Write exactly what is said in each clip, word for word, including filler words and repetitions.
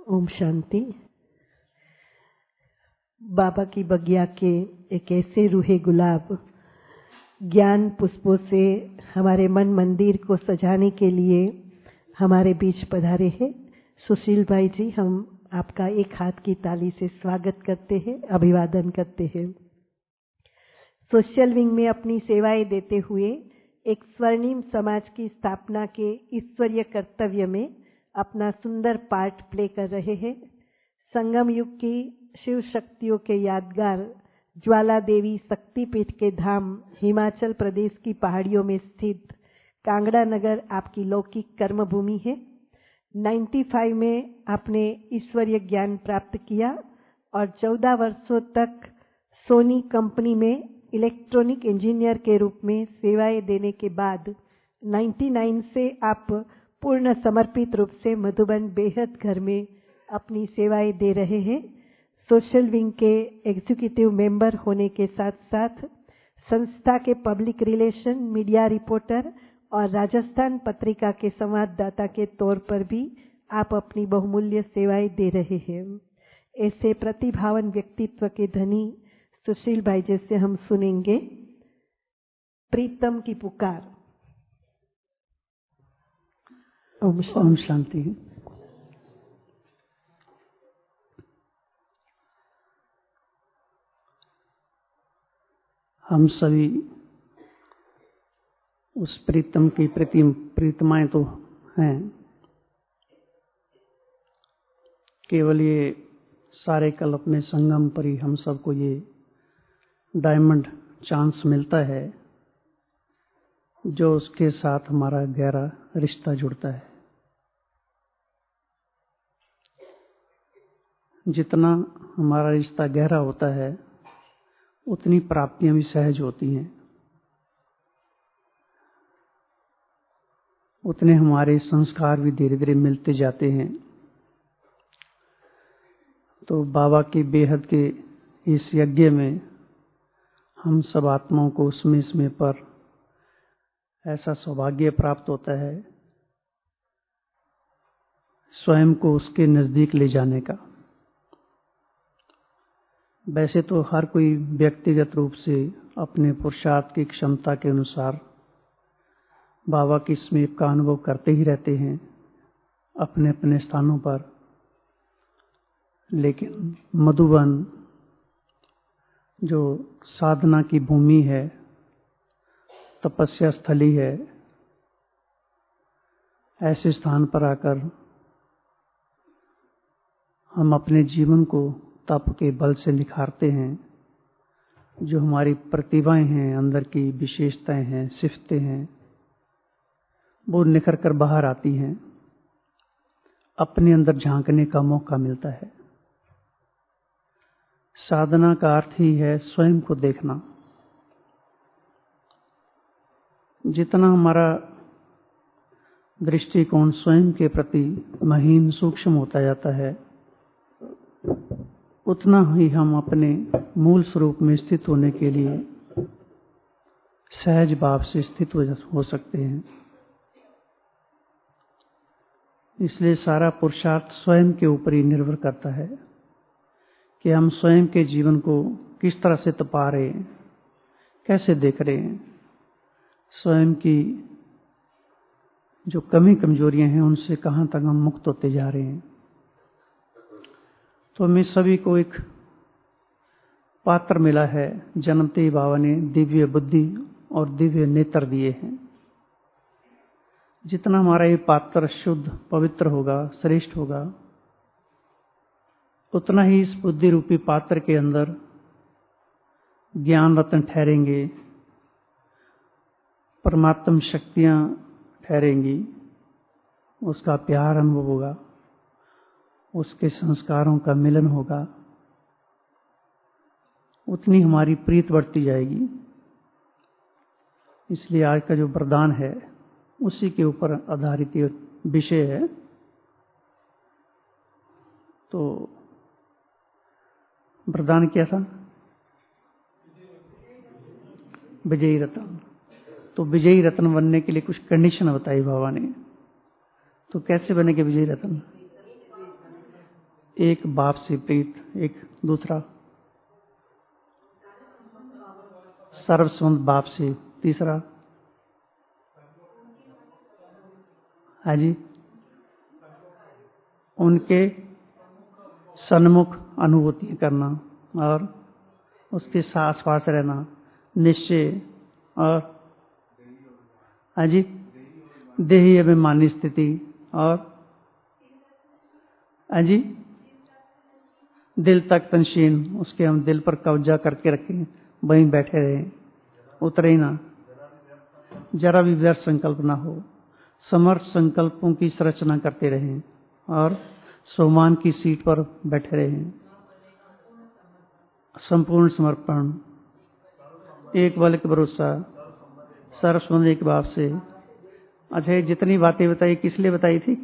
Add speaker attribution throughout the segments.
Speaker 1: ओम शांति। बाबा की बगिया के एक ऐसे रूहे गुलाब ज्ञान पुष्पों से हमारे मन मंदिर को सजाने के लिए हमारे बीच पधारे हैं। सुशील भाई जी, हम आपका एक हाथ की ताली से स्वागत करते हैं, अभिवादन करते हैं। सोशल विंग में अपनी सेवाएं देते हुए एक स्वर्णिम समाज की स्थापना के ईश्वरीय कर्तव्य में अपना सुंदर पार्ट प्ले कर रहे हैं। संगम युग की शिव शक्तियों के यादगार ज्वाला देवी शक्तिपीठ के धाम हिमाचल प्रदेश की पहाड़ियों में स्थित कांगड़ा नगर आपकी लौकिक कर्मभूमि है। पचानवे में आपने ईश्वरीय ज्ञान प्राप्त किया और चौदह वर्षों तक सोनी कंपनी में इलेक्ट्रॉनिक इंजीनियर के रूप में सेवाएं देने के बाद निन्यानवे से आप पूर्ण समर्पित रूप से मधुबन बेहद घर में अपनी सेवाएं दे रहे हैं। सोशल विंग के एग्जीक्यूटिव मेंबर होने के साथ साथ संस्था के पब्लिक रिलेशन, मीडिया रिपोर्टर और राजस्थान पत्रिका के संवाददाता के तौर पर भी आप अपनी बहुमूल्य सेवाएं दे रहे हैं। ऐसे प्रतिभावान व्यक्तित्व के धनी सुशील भाई जैसे हम सुनेंगे प्रीतम की पुकार।
Speaker 2: ओम शांति। हम सभी उस प्रीतम की प्रतिम प्रीतमाएं तो हैं, केवल ये सारे कल्प में संगम पर ही हम सबको ये डायमंड चांस मिलता है, जो उसके साथ हमारा गहरा रिश्ता जुड़ता है। जितना हमारा रिश्ता गहरा होता है उतनी प्राप्तियां भी सहज होती हैं, उतने हमारे संस्कार भी धीरे धीरे मिलते जाते हैं। तो बाबा के बेहद के इस यज्ञ में हम सब आत्माओं को समय समय पर ऐसा सौभाग्य प्राप्त होता है स्वयं को उसके नजदीक ले जाने का। वैसे तो हर कोई व्यक्तिगत रूप से अपने पुरुषार्थ की क्षमता के अनुसार बाबा की समीप का अनुभव करते ही रहते हैं अपने अपने स्थानों पर, लेकिन मधुबन जो साधना की भूमि है, तपस्या स्थली है, ऐसे स्थान पर आकर हम अपने जीवन को तप के बल से निखारते हैं। जो हमारी प्रतिभाएं हैं, अंदर की विशेषताएं हैं, सिफतें हैं, वो निखर कर बाहर आती हैं, अपने अंदर झांकने का मौका मिलता है। साधना का अर्थ ही है स्वयं को देखना। जितना हमारा दृष्टिकोण स्वयं के प्रति महीन सूक्ष्म होता जाता है, उतना ही हम अपने मूल स्वरूप में स्थित होने के लिए सहज भाव से स्थित हो सकते हैं। इसलिए सारा पुरुषार्थ स्वयं के ऊपर ही निर्भर करता है कि हम स्वयं के जीवन को किस तरह से तपा रहे हैं, कैसे देख रहे हैं, स्वयं की जो कमी कमजोरियां हैं उनसे कहां तक हम मुक्त होते जा रहे हैं। तो हमें सभी को एक पात्र मिला है, जन्मते ही बाबा ने दिव्य बुद्धि और दिव्य नेत्र दिए हैं। जितना हमारा ये पात्र शुद्ध पवित्र होगा, श्रेष्ठ होगा, उतना ही इस बुद्धि रूपी पात्र के अंदर ज्ञान रत्न ठहरेंगे, परमात्म शक्तियां ठहरेंगी, उसका प्यार अनुभव होगा, उसके संस्कारों का मिलन होगा, उतनी हमारी प्रीत बढ़ती जाएगी। इसलिए आज का जो वरदान है उसी के ऊपर आधारित विषय है। तो वरदान क्या था? विजयी रत्न। तो विजयी रत्न बनने के लिए कुछ कंडीशन बताई बाबा ने। तो कैसे बनेंगे विजयी रत्न? एक बाप से प्रीत, एक दूसरा सर्वसंबंध बाप से, तीसरा है जी उनके सन्मुख अनुभूति करना और उसके आस पास रहना, निश्चय और है जी देही अभिमानी स्थिति और है जी दिल तक तनशीन, उसके हम दिल पर कब्जा करके रखें, वहीं बैठे रहें, उतरे ही ना, जरा भी व्यर्थ संकल्प ना हो, समर्थ संकल्पों की संरचना करते रहें और सोमान की सीट पर बैठे रहें। संपूर्ण समर्पण, एक बल के भरोसा, सर्वसंबंध एक बाप से। अच्छा, ये जितनी बातें बताई किस लिए बताई थी?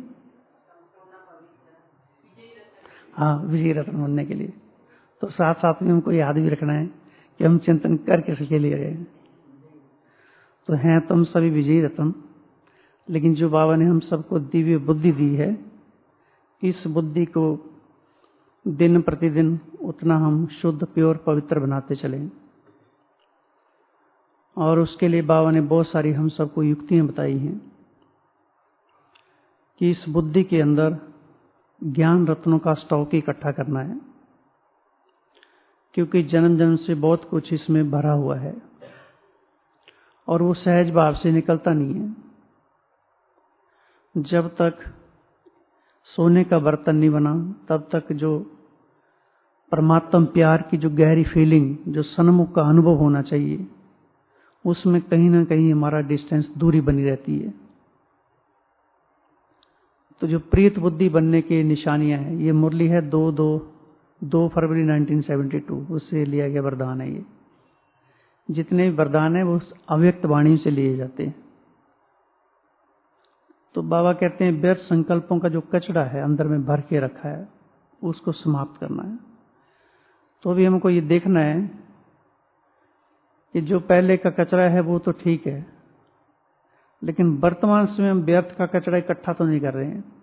Speaker 2: हाँ, विजय रत्न बनने के लिए। तो साथ साथ में हमको याद भी रखना है कि हम चिंतन करके के लिए गए। तो हैं तुम सभी विजयी रत्न, लेकिन जो बाबा ने हम सबको दिव्य बुद्धि दी है, इस बुद्धि को दिन प्रतिदिन उतना हम शुद्ध, प्योर, पवित्र बनाते चलें। और उसके लिए बाबा ने बहुत सारी हम सबको युक्तियां बताई हैं कि इस बुद्धि के अंदर ज्ञान रत्नों का स्टॉक इकट्ठा करना है, क्योंकि जन्म जन्म से बहुत कुछ इसमें भरा हुआ है और वो सहज भाव से निकलता नहीं है। जब तक सोने का बर्तन नहीं बना, तब तक जो परमात्म प्यार की जो गहरी फीलिंग, जो सन्मुख का अनुभव होना चाहिए, उसमें कहीं ना कहीं हमारा डिस्टेंस, दूरी बनी रहती है। तो जो प्रीत बुद्धि बनने की निशानियां हैं, ये मुरली है दो दो दो फरवरी उन्नीस सौ बहत्तर, उससे लिया गया वरदान है। ये जितने भी वरदान है वो अव्यक्त वाणी से लिए जाते हैं। तो बाबा कहते हैं व्यर्थ संकल्पों का जो कचरा है अंदर में भर के रखा है, उसको समाप्त करना है। तो अभी हमको ये देखना है कि जो पहले का कचरा है वो तो ठीक है, लेकिन वर्तमान समय हम व्यर्थ का कचरा इकट्ठा तो नहीं कर रहे हैं।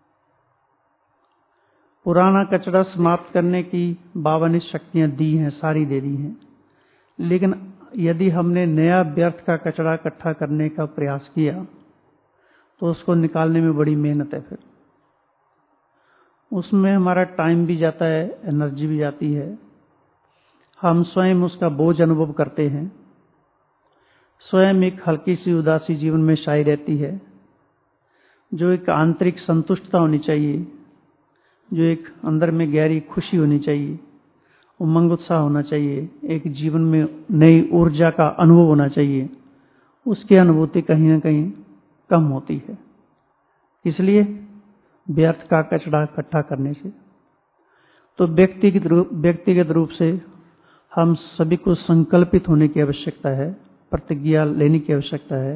Speaker 2: पुराना कचरा समाप्त करने की बाबा ने शक्तियां दी हैं, सारी दे दी हैं, लेकिन यदि हमने नया व्यर्थ का कचरा इकट्ठा करने का प्रयास किया तो उसको निकालने में बड़ी मेहनत है। फिर उसमें हमारा टाइम भी जाता है, एनर्जी भी जाती है, हम स्वयं उसका बोझ अनुभव करते हैं, स्वयं एक हल्की सी उदासी जीवन में छाई रहती है। जो एक आंतरिक संतुष्टता होनी चाहिए, जो एक अंदर में गहरी खुशी होनी चाहिए, उमंग उत्साह होना चाहिए, एक जीवन में नई ऊर्जा का अनुभव होना चाहिए, उसकी अनुभूति कहीं ना कहीं कम होती है। इसलिए व्यर्थ का कचरा इकट्ठा करने से तो व्यक्तिगत रूप व्यक्तिगत रूप से हम सभी को संकल्पित होने की आवश्यकता है, प्रतिज्ञा लेने की आवश्यकता है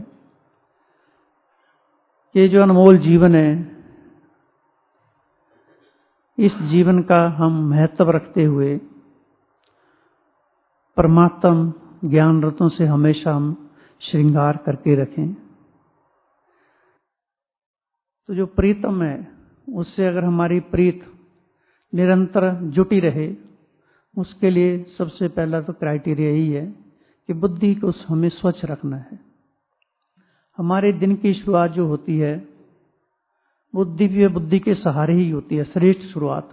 Speaker 2: कि जो अनमोल जीवन है, इस जीवन का हम महत्व रखते हुए परमात्म ज्ञान रत्नों से हमेशा हम श्रृंगार करके रखें। तो जो प्रीतम है, उससे अगर हमारी प्रीत निरंतर जुटी रहे, उसके लिए सबसे पहला तो क्राइटेरिया यही है कि बुद्धि को हमें स्वच्छ रखना है। हमारे दिन की शुरुआत जो होती है वो दिव्य बुद्धि के सहारे ही होती है, श्रेष्ठ शुरुआत।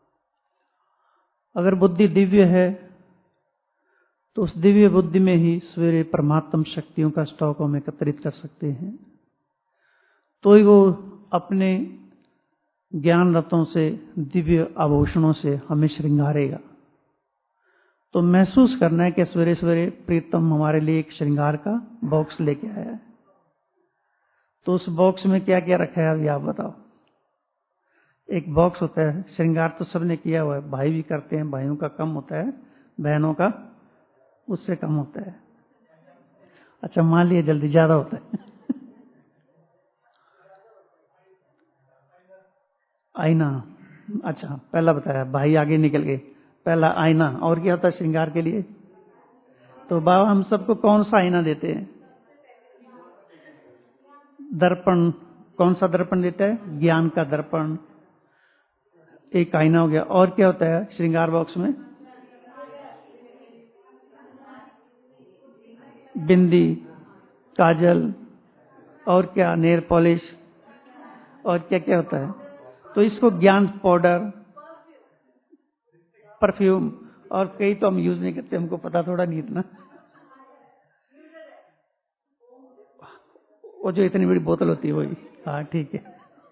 Speaker 2: अगर बुद्धि दिव्य है तो उस दिव्य बुद्धि में ही सवेरे परमात्म शक्तियों का स्टॉक हम एकत्रित कर सकते हैं। तो ही वो अपने ज्ञान रत्नों से, दिव्य आभूषणों से हमें श्रृंगारेगा। तो महसूस करना है कि सवेरे सवेरे प्रीतम हमारे लिए एक श्रृंगार का बॉक्स लेके आया है। तो उस बॉक्स में क्या क्या रखा है अभी आप बताओ। एक बॉक्स होता है, श्रृंगार तो सबने किया हुआ है, भाई भी करते हैं, भाइयों का कम होता है, बहनों का उससे कम होता है। अच्छा, मान लिया जल्दी ज्यादा होता है। आईना, अच्छा पहला बताया, भाई आगे निकल गए। पहला आईना, और क्या होता है श्रृंगार के लिए? तो बाबा हम सबको कौन सा आईना देते हैं? दर्पण। कौन सा दर्पण देता है? ज्ञान का दर्पण। एक आईना हो गया, और क्या होता है श्रृंगार बॉक्स में? बिंदी, काजल, और क्या, नेल पॉलिश, और क्या क्या होता है। तो इसको ज्ञान पाउडर, परफ्यूम, और कई तो हम यूज नहीं करते, हमको पता थोड़ा नहीं इतना। वो जो इतनी बड़ी बोतल होती है वही, हाँ ठीक है।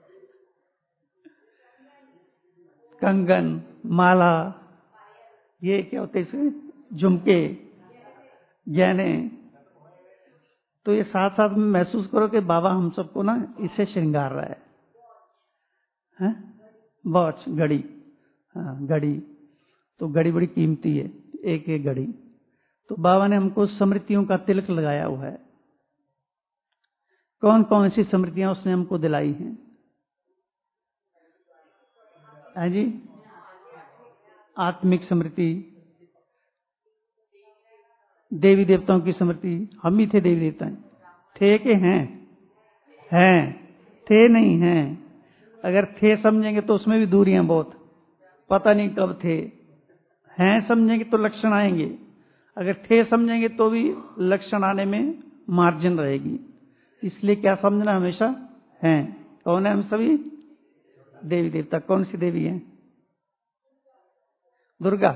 Speaker 2: कंगन, माला, ये क्या होते हैं इसमें? झुमके, गहने। तो ये साथ साथ में महसूस करो कि बाबा हम सबको ना इससे श्रृंगार रहा है, हैं? वॉच, घड़ी, हाँ घड़ी, तो घड़ी बड़ी कीमती है, एक एक घड़ी। तो बाबा ने हमको स्मृतियों का तिलक लगाया हुआ है। कौन कौन सी स्मृतियां उसने हमको दिलाई हैं? है जी, आत्मिक स्मृति, देवी देवताओं की स्मृति। हम ही थे देवी देवता, थे के हैं? हैं, थे नहीं हैं। अगर थे समझेंगे तो उसमें भी दूरियां बहुत, पता नहीं कब थे। हैं समझेंगे तो लक्षण आएंगे, अगर थे समझेंगे तो भी लक्षण आने में मार्जिन रहेगी। इसलिए क्या समझना हमेशा? हैं। कौन है हम सभी? देवी देवता। कौन सी देवी है? दुर्गा।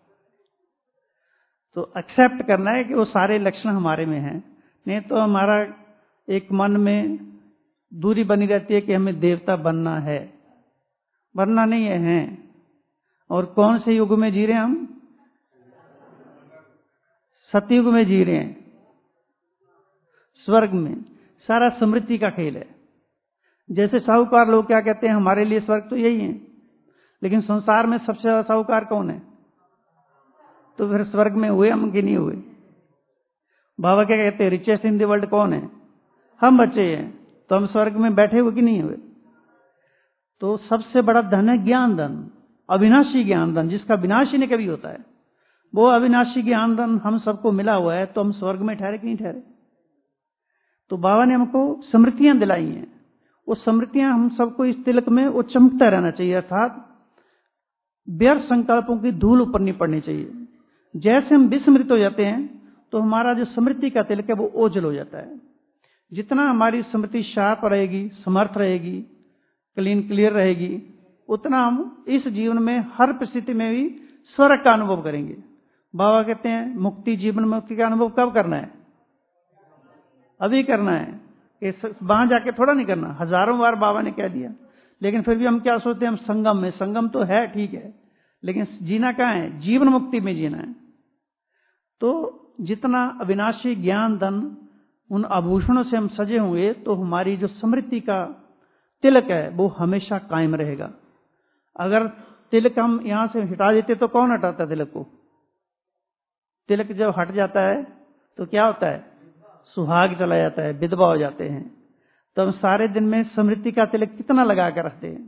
Speaker 2: तो एक्सेप्ट करना है कि वो सारे लक्षण हमारे में हैं, नहीं तो हमारा एक मन में दूरी बनी रहती है कि हमें देवता बनना है। बनना नहीं है, हैं। और कौन से युग में जी रहे हैं हम? सतयुग में जी रहे हैं, स्वर्ग में। सारा स्मृति का खेल है। जैसे साहूकार लोग क्या कहते हैं, हमारे लिए स्वर्ग तो यही है, लेकिन संसार में सबसे ज्यादा साहूकार कौन है? तो फिर स्वर्ग में हुए हम कि नहीं हुए? बाबा क्या कहते हैं, रिचेस्ट इन द वर्ल्ड कौन है? हम बच्चे हैं। तो हम स्वर्ग में बैठे हुए कि नहीं हुए? तो सबसे बड़ा धन है ज्ञान धन, अविनाशी ज्ञान धन, जिसका विनाश ही नहीं कभी होता है। वो अविनाशी ज्ञान धन हम सबको मिला हुआ है, तो हम स्वर्ग में ठहरे कि नहीं ठहरे? तो बाबा ने हमको स्मृतियां दिलाई हैं। वो स्मृतियां हम सबको इस तिलक में वो चमकता रहना चाहिए, अर्थात व्यर्थ संकल्पों की धूल ऊपर नहीं पड़नी चाहिए। जैसे हम विस्मृत हो जाते हैं तो हमारा जो स्मृति का तिलक है वो ओझल हो जाता है। जितना हमारी स्मृति शार्प रहेगी, समर्थ रहेगी, क्लीन क्लियर रहेगी, उतना हम इस जीवन में हर परिस्थिति में भी स्वर्ग का अनुभव करेंगे। बाबा कहते हैं मुक्ति, जीवन मुक्ति का अनुभव कब करना है? अभी करना है, वहां जाके थोड़ा नहीं करना। हजारों बार बाबा ने कह दिया, लेकिन फिर भी हम क्या सोचते हैं, हम संगम में। संगम तो है, ठीक है, लेकिन जीना कहाँ है? जीवन मुक्ति में जीना है। तो जितना अविनाशी ज्ञान धन, उन आभूषणों से हम सजे हुए, तो हमारी जो स्मृति का तिलक है वो हमेशा कायम रहेगा। अगर तिलक हम यहां से हटा देते तो कौन हटाता है तिलक को? तिलक जब हट जाता है तो क्या होता है? सुहाग चला जाता है, विधवा हो जाते हैं। तो हम सारे दिन में स्मृति का तिलक कितना लगा कर रखते हैं?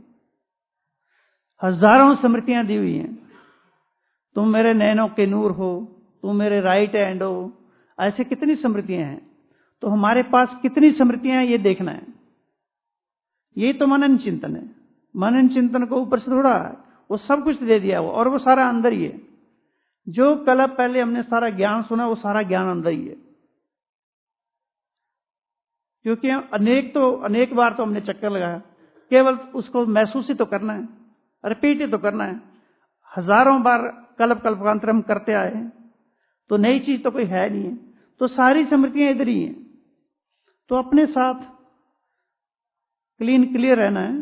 Speaker 2: हजारों स्मृतियां दी हुई हैं। तुम मेरे नैनों के नूर हो, तुम मेरे राइट हैंड हो, ऐसे कितनी स्मृतियां हैं। तो हमारे पास कितनी स्मृतियां हैं ये देखना है। यही तो मनन चिंतन है। मनन चिंतन को ऊपर से थोड़ा, वो सब कुछ दे दिया वो, और वो सारा अंदर ही है। जो कल पहले हमने सारा ज्ञान सुना, वो सारा ज्ञान अंदर ही है। क्योंकि अनेक तो अनेक बार तो हमने चक्कर लगाया, केवल उसको महसूस ही तो करना है, रिपीट ही तो करना है। हजारों बार कल्प कल्पांतर हम करते आए हैं, तो नई चीज तो कोई है नहीं है। तो सारी स्मृतियां इधर ही हैं। तो अपने साथ क्लीन क्लियर रहना है,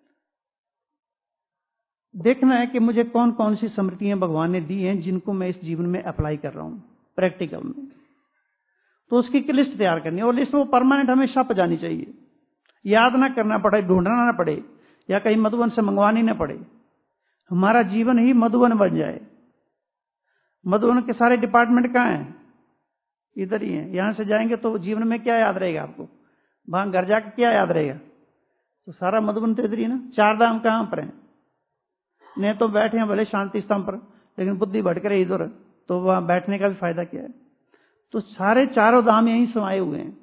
Speaker 2: देखना है कि मुझे कौन कौन सी स्मृतियां भगवान ने दी हैं जिनको मैं इस जीवन में अप्लाई कर रहा हूं प्रैक्टिकल में। तो उसकी एक लिस्ट तैयार करनी है, और लिस्ट वो परमानेंट हमेशा पर जानी चाहिए। याद ना करना पड़े, ढूंढना ना पड़े, या कहीं मधुबन से मंगवानी ना पड़े। हमारा जीवन ही मधुबन बन जाए। मधुबन के सारे डिपार्टमेंट कहाँ हैं? इधर ही हैं। यहां से जाएंगे तो जीवन में क्या याद रहेगा आपको? वहां घर जाकर क्या याद रहेगा? तो सारा मधुबन तो इधर ही ना। चार धाम कहां पर हैं? नहीं तो बैठे हैं भले शांति स्तंभ पर, लेकिन बुद्धि भटक रही इधर, तो वहां बैठने का भी फायदा क्या है? तो सारे चारों धाम यहीं समाये हुए हैं।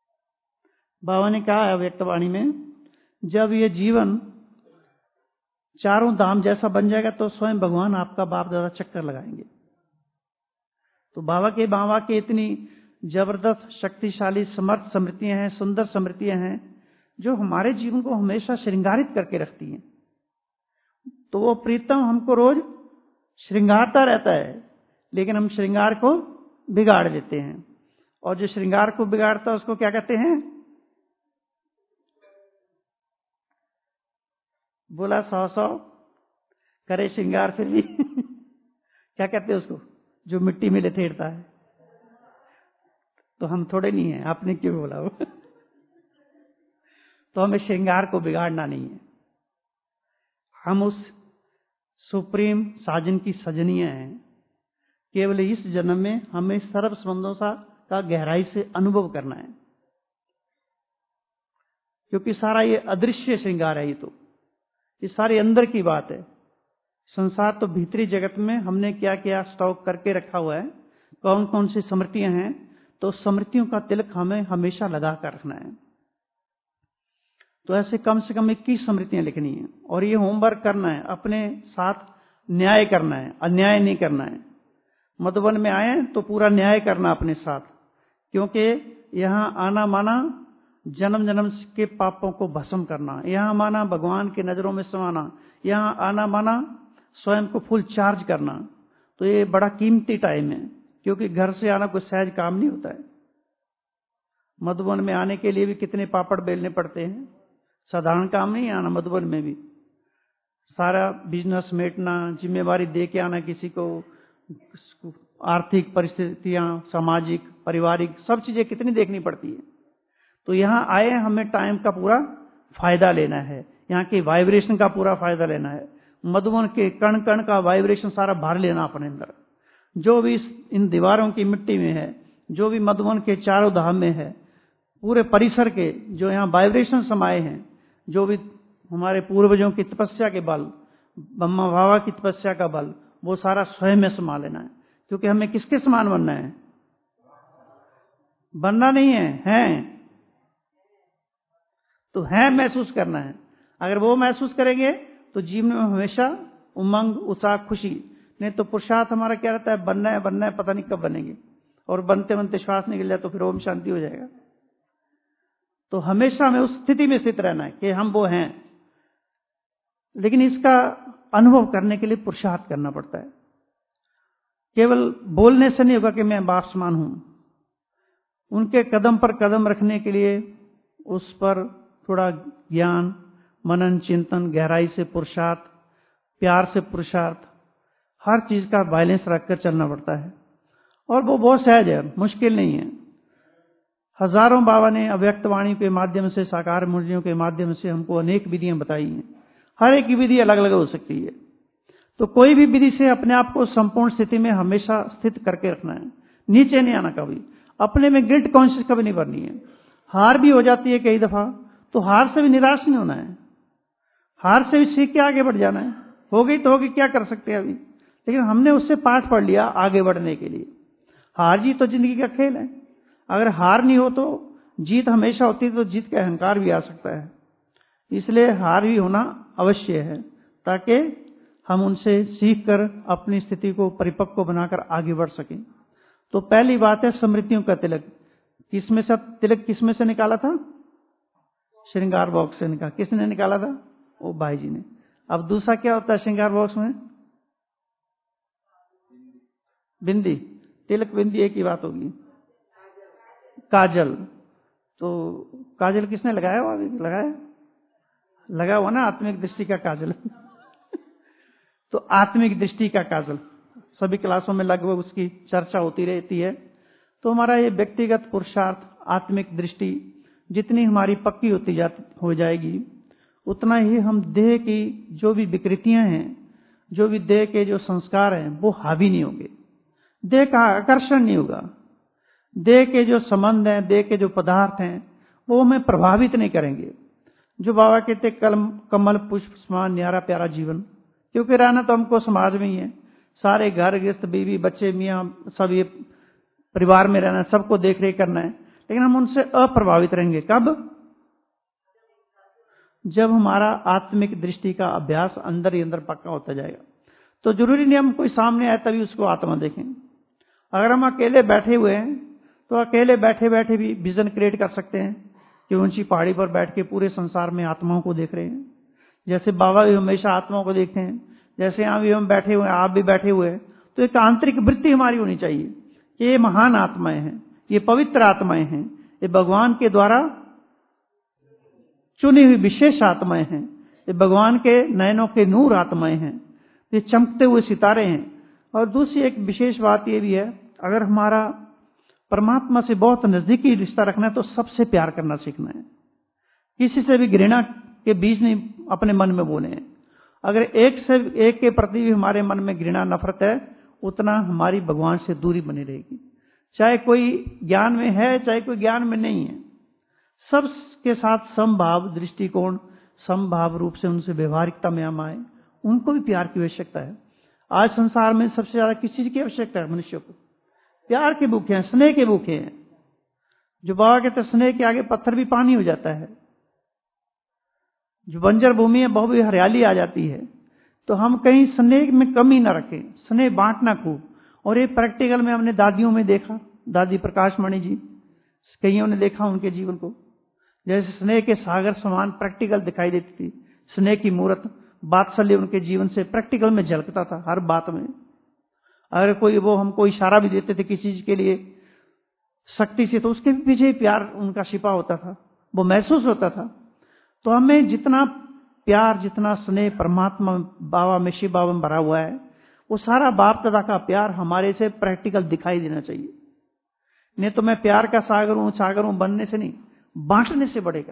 Speaker 2: बाबा ने कहा है व्यक्तवाणी में, जब ये जीवन चारों धाम जैसा बन जाएगा तो स्वयं भगवान आपका बाप दादा चक्कर लगाएंगे। तो बाबा के बाबा की इतनी जबरदस्त शक्तिशाली समर्थ स्मृतियां हैं, सुंदर स्मृतियां हैं जो हमारे जीवन को हमेशा श्रृंगारित करके रखती हैं। तो वो प्रीतम हमको रोज श्रृंगारता रहता है, लेकिन हम श्रृंगार को बिगाड़ देते हैं। और जो श्रृंगार को बिगाड़ता है उसको क्या कहते हैं? बोला सौ सौ करे श्रृंगार फिर भी क्या कहते हैं उसको? जो मिट्टी में लथेड़ता है। तो हम थोड़े नहीं है, आपने क्यों बोला वो तो हमें श्रृंगार को बिगाड़ना नहीं है। हम उस सुप्रीम साजन की सजनियां हैं। केवल इस जन्म में हमें सर्व संबंधों सा का गहराई से अनुभव करना है, क्योंकि सारा ये अदृश्य श्रृंगार है। ये तो ये सारी अंदर की बात है। संसार तो भीतरी जगत में हमने क्या क्या स्टॉक करके रखा हुआ है, कौन कौन सी स्मृतियां हैं, तो स्मृतियों का तिलक हमें हमेशा लगा कर रखना है। तो ऐसे कम से कम इक्कीस स्मृतियां लिखनी है और ये होमवर्क करना है। अपने साथ न्याय करना है, अन्याय नहीं करना है। मधुबन में आए तो पूरा न्याय करना अपने साथ, क्योंकि यहां आना माना जन्म जन्म के पापों को भस्म करना, यहां माना भगवान की नजरों में समाना, यहां आना माना स्वयं को फुल चार्ज करना। तो ये बड़ा कीमती टाइम है, क्योंकि घर से आना कोई सहज काम नहीं होता है। मधुबन में आने के लिए भी कितने पापड़ बेलने पड़ते हैं, साधारण काम नहीं आना। मधुबन में भी सारा बिजनेस मेटना, जिम्मेवारी दे के आना किसी को, आर्थिक परिस्थितियां, सामाजिक, पारिवारिक सब चीजें कितनी देखनी पड़ती है। तो यहां आए हमें टाइम का पूरा फायदा लेना है, यहाँ के वाइब्रेशन का पूरा फायदा लेना है। मधुबन के कण कण का वाइब्रेशन सारा भर लेना अपने अंदर। जो भी इन दीवारों की मिट्टी में है, जो भी मधुबन के चारों धाम में है, पूरे परिसर के जो यहाँ वाइब्रेशन समाये हैं, जो भी हमारे पूर्वजों की तपस्या के बल, ब्रह्मा बाबा की तपस्या का बल, वो सारा स्वयं में समा लेना है। क्योंकि हमें किसके समान बनना है? बनना नहीं है, हैं। तो है महसूस करना है। अगर वो महसूस करेंगे तो जीवन में हमेशा उमंग, उत्साह, खुशी। नहीं तो पुरुषार्थ हमारा क्या रहता है? बनना है, बनना है, पता नहीं कब बनेंगे, और बनते बनते श्वास निकल जाए तो फिर ओम शांति हो जाएगा। तो हमेशा हमें उस स्थिति में स्थित रहना है कि हम वो हैं। लेकिन इसका अनुभव करने के लिए पुरुषार्थ करना पड़ता है। केवल बोलने से नहीं होगा कि मैं बाप समान हूं। उनके कदम पर कदम रखने के लिए उस पर थोड़ा ज्ञान, मनन, चिंतन, गहराई से पुरुषार्थ, प्यार से पुरुषार्थ, हर चीज का बैलेंस रखकर चलना पड़ता है। और वो बहुत सहज है, मुश्किल नहीं है। हजारों बाबा ने अव्यक्त वाणी के माध्यम से, साकार मूर्तियों के माध्यम से हमको अनेक विधियां बताई हैं। हर एक की विधि अलग अलग हो सकती है। तो कोई भी विधि से अपने आप को संपूर्ण स्थिति में हमेशा स्थित करके रखना है, नीचे नहीं आना कभी। अपने में गिल्ट कॉन्शियस कभी नहीं बननी है। हार भी हो जाती है कई दफा, तो हार से भी निराश नहीं होना है। हार से भी सीख के आगे बढ़ जाना है। हो गई तो होगी, क्या कर सकते हैं अभी। लेकिन हमने उससे पाठ पढ़ लिया आगे बढ़ने के लिए। हार जीत तो जिंदगी का खेल है। अगर हार नहीं हो तो जीत हमेशा होती है, तो जीत का अहंकार भी आ सकता है। इसलिए हार भी होना अवश्य है, ताकि हम उनसे सीख कर अपनी स्थिति को परिपक्व बनाकर आगे बढ़ सकें। तो पहली बात है स्मृतियों का तिलक। किसमें से तिलक किसमें से निकाला था? श्रृंगार बॉक्स से निकाला। किसने निकाला था? वो भाई जी ने। अब दूसरा क्या होता है श्रृंगार बॉक्स में? बिंदी। तिलक बिंदी एक ही बात होगी। काजल। तो काजल किसने लगाया? वो अभी लगाया लगा हुआ ना, आत्मिक दृष्टि का काजल तो आत्मिक दृष्टि का काजल सभी क्लासों में लगभग उसकी चर्चा होती रहती है। तो हमारा ये व्यक्तिगत पुरुषार्थ, आत्मिक दृष्टि जितनी हमारी पक्की होती जा हो जाएगी, उतना ही हम देह की जो भी विकृतियां हैं, जो भी देह के जो संस्कार हैं, वो हावी नहीं होंगे। देह का आकर्षण नहीं होगा। देह के जो संबंध हैं, देह के जो पदार्थ हैं, वो हमें प्रभावित नहीं करेंगे। जो बाबा कहते कलम कमल पुष्प समान न्यारा प्यारा जीवन, क्योंकि रहना तो हमको समाज में ही है। सारे घर गृहस्थ, बीवी, बच्चे, मियाँ, सब ये परिवार में रहना, सबको देख रेख करना है। लेकिन हम उनसे अप्रभावित रहेंगे। कब? जब हमारा आत्मिक दृष्टि का अभ्यास अंदर ही अंदर पक्का होता जाएगा। तो जरूरी नहीं हम कोई सामने आए तभी उसको आत्मा देखें। अगर हम अकेले बैठे हुए हैं तो अकेले बैठे बैठे भी विजन क्रिएट कर सकते हैं कि ऊंची पहाड़ी पर बैठ के पूरे संसार में आत्माओं को देख रहे हैं। जैसे बाबा भी हमेशा आत्माओं को देखते हैं, जैसे यहाँ भी हम बैठे हुए हैं, आप भी बैठे हुए हैं। तो एक आंतरिक वृत्ति हमारी होनी चाहिए कि ये महान आत्माएं हैं, ये पवित्र आत्माएं हैं, ये भगवान के द्वारा चुनी हुई विशेष आत्माएं हैं, ये भगवान के नयनों के नूर आत्माएं हैं, ये चमकते हुए सितारे हैं। और दूसरी एक विशेष बात ये भी है, अगर हमारा परमात्मा से बहुत नजदीकी रिश्ता रखना है तो सबसे प्यार करना सीखना है। किसी से भी घृणा के बीज नहीं अपने मन में बोले हैं। अगर एक से एक के प्रति भी हमारे मन में घृणा नफरत है, उतना हमारी भगवान से दूरी बनी रहेगी। चाहे कोई ज्ञान में है, चाहे कोई ज्ञान में नहीं है, सब के साथ समभाव दृष्टिकोण, समभाव रूप से उनसे व्यवहारिकता में हम आए। उनको भी प्यार की आवश्यकता है। आज संसार में सबसे ज्यादा किस चीज की आवश्यकता है? मनुष्य को प्यार के भूखे हैं, स्नेह के भूखे हैं। जो बाबा कहते हैं स्नेह के आगे पत्थर भी पानी हो जाता है। जो बंजर भूमि है बहु भी हरियाली आ जाती है। तो हम कहीं स्नेह में कमी ना रखें, स्नेह बांटना खूब। और ये प्रैक्टिकल में हमने दादियों में देखा, दादी प्रकाश मणि जी, कईयों ने देखा उनके जीवन को, जैसे स्नेह के सागर समान प्रैक्टिकल दिखाई देती थी। स्नेह की मूर्त, बात्सल्य उनके जीवन से प्रैक्टिकल में झलकता था हर बात में। अगर कोई वो हमको इशारा भी देते थे किसी चीज के लिए शक्ति से, तो उसके पीछे प्यार उनका छिपा होता था, वो महसूस होता था। तो हमें जितना प्यार, जितना स्नेह परमात्मा बाबा में, शिव बाबा में भरा हुआ है, वो सारा बाप दादा का प्यार हमारे से प्रैक्टिकल दिखाई देना चाहिए। नहीं तो मैं प्यार का सागर हूं, सागर हूं बनने से नहीं, बांटने से बढ़ेगा।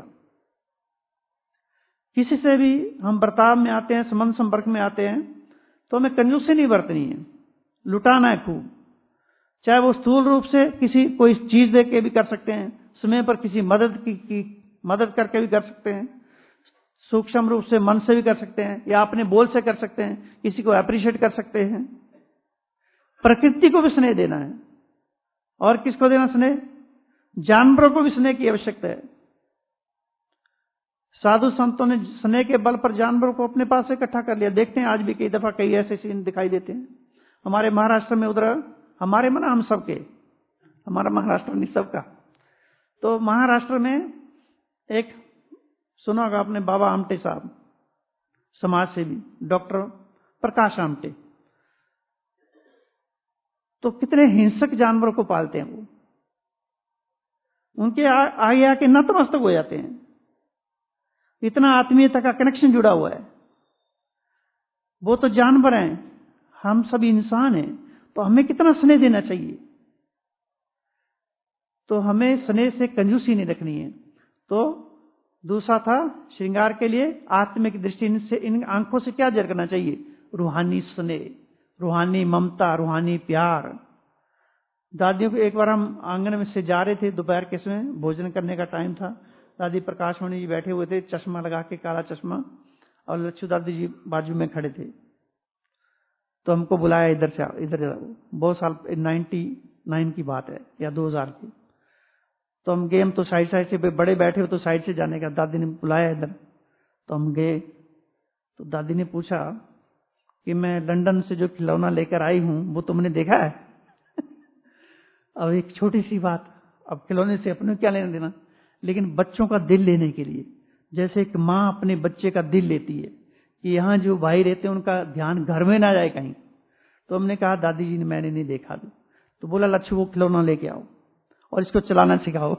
Speaker 2: किसी से भी हम बर्ताव में आते हैं, संबंध संपर्क में आते हैं, तो हमें कंजूसी नहीं बरतनी है, लुटाना है खूब। चाहे वो स्थूल रूप से किसी कोई चीज दे के भी कर सकते हैं, समय पर किसी मदद की, की मदद करके भी कर सकते हैं, सूक्ष्म रूप से मन से भी कर सकते हैं, या अपने बोल से कर सकते हैं, किसी को अप्रिशिएट कर सकते हैं। प्रकृति को भी स्नेह देना है। और किसको देना स्नेह? जानवरों को भी स्नेह की आवश्यकता है। साधु संतों ने स्नेह के बल पर जानवरों को अपने पास इकट्ठा कर लिया। देखते हैं आज भी कई दफा कई ऐसे सीन दिखाई देते हैं हमारे महाराष्ट्र में। उधर हमारे मना हम सबके, हमारा महाराष्ट्र नहीं सबका। तो महाराष्ट्र में एक सुना होगा आपने, बाबा आमटे साहब, समाज सेवी डॉक्टर प्रकाश आमटे। तो कितने हिंसक जानवरों को पालते हैं वो, उनके आगे आके नतमस्तक हो जाते हैं। इतना आत्मीयता का कनेक्शन जुड़ा हुआ है। वो तो जानवर हैं, हम सभी इंसान हैं, तो हमें कितना स्नेह देना चाहिए। तो हमें स्नेह से कंजूसी नहीं रखनी है। तो दूसरा था श्रृंगार के लिए आत्मिक दृष्टि से इन आंखों से क्या झलकना चाहिए? रूहानी स्नेह, रूहानी ममता, रूहानी प्यार। दादियों को एक बार हम आंगन में से जा रहे थे, दोपहर के समय भोजन करने का टाइम था। दादी प्रकाश मणि जी बैठे हुए थे, चश्मा लगा के, काला चश्मा, और लच्छू दादी जी बाजू में खड़े थे। तो हमको बुलाया, इधर से इधर जाओ। बहुत साल नाइन्टी नाइन की बात है या दो हजार की। तो हम गए, हम तो साइड साइड से, बड़े बैठे हो तो साइड से जाने का, दादी ने बुलाया इधर। तो हम गए, तो दादी ने पूछा कि मैं लंदन से जो खिलौना लेकर आई हूं वो तुमने देखा है? अब एक छोटी सी बात, अब खिलौने से अपने क्या लेना देना, लेकिन बच्चों का दिल लेने के लिए, जैसे एक माँ अपने बच्चे का दिल लेती है कि यहाँ जो भाई रहते हैं उनका ध्यान घर में ना जाए कहीं। तो हमने कहा दादी जी ने, मैंने नहीं देखा। तो बोला लच्छू वो खिलौना लेके आओ और इसको चलाना सिखाओ।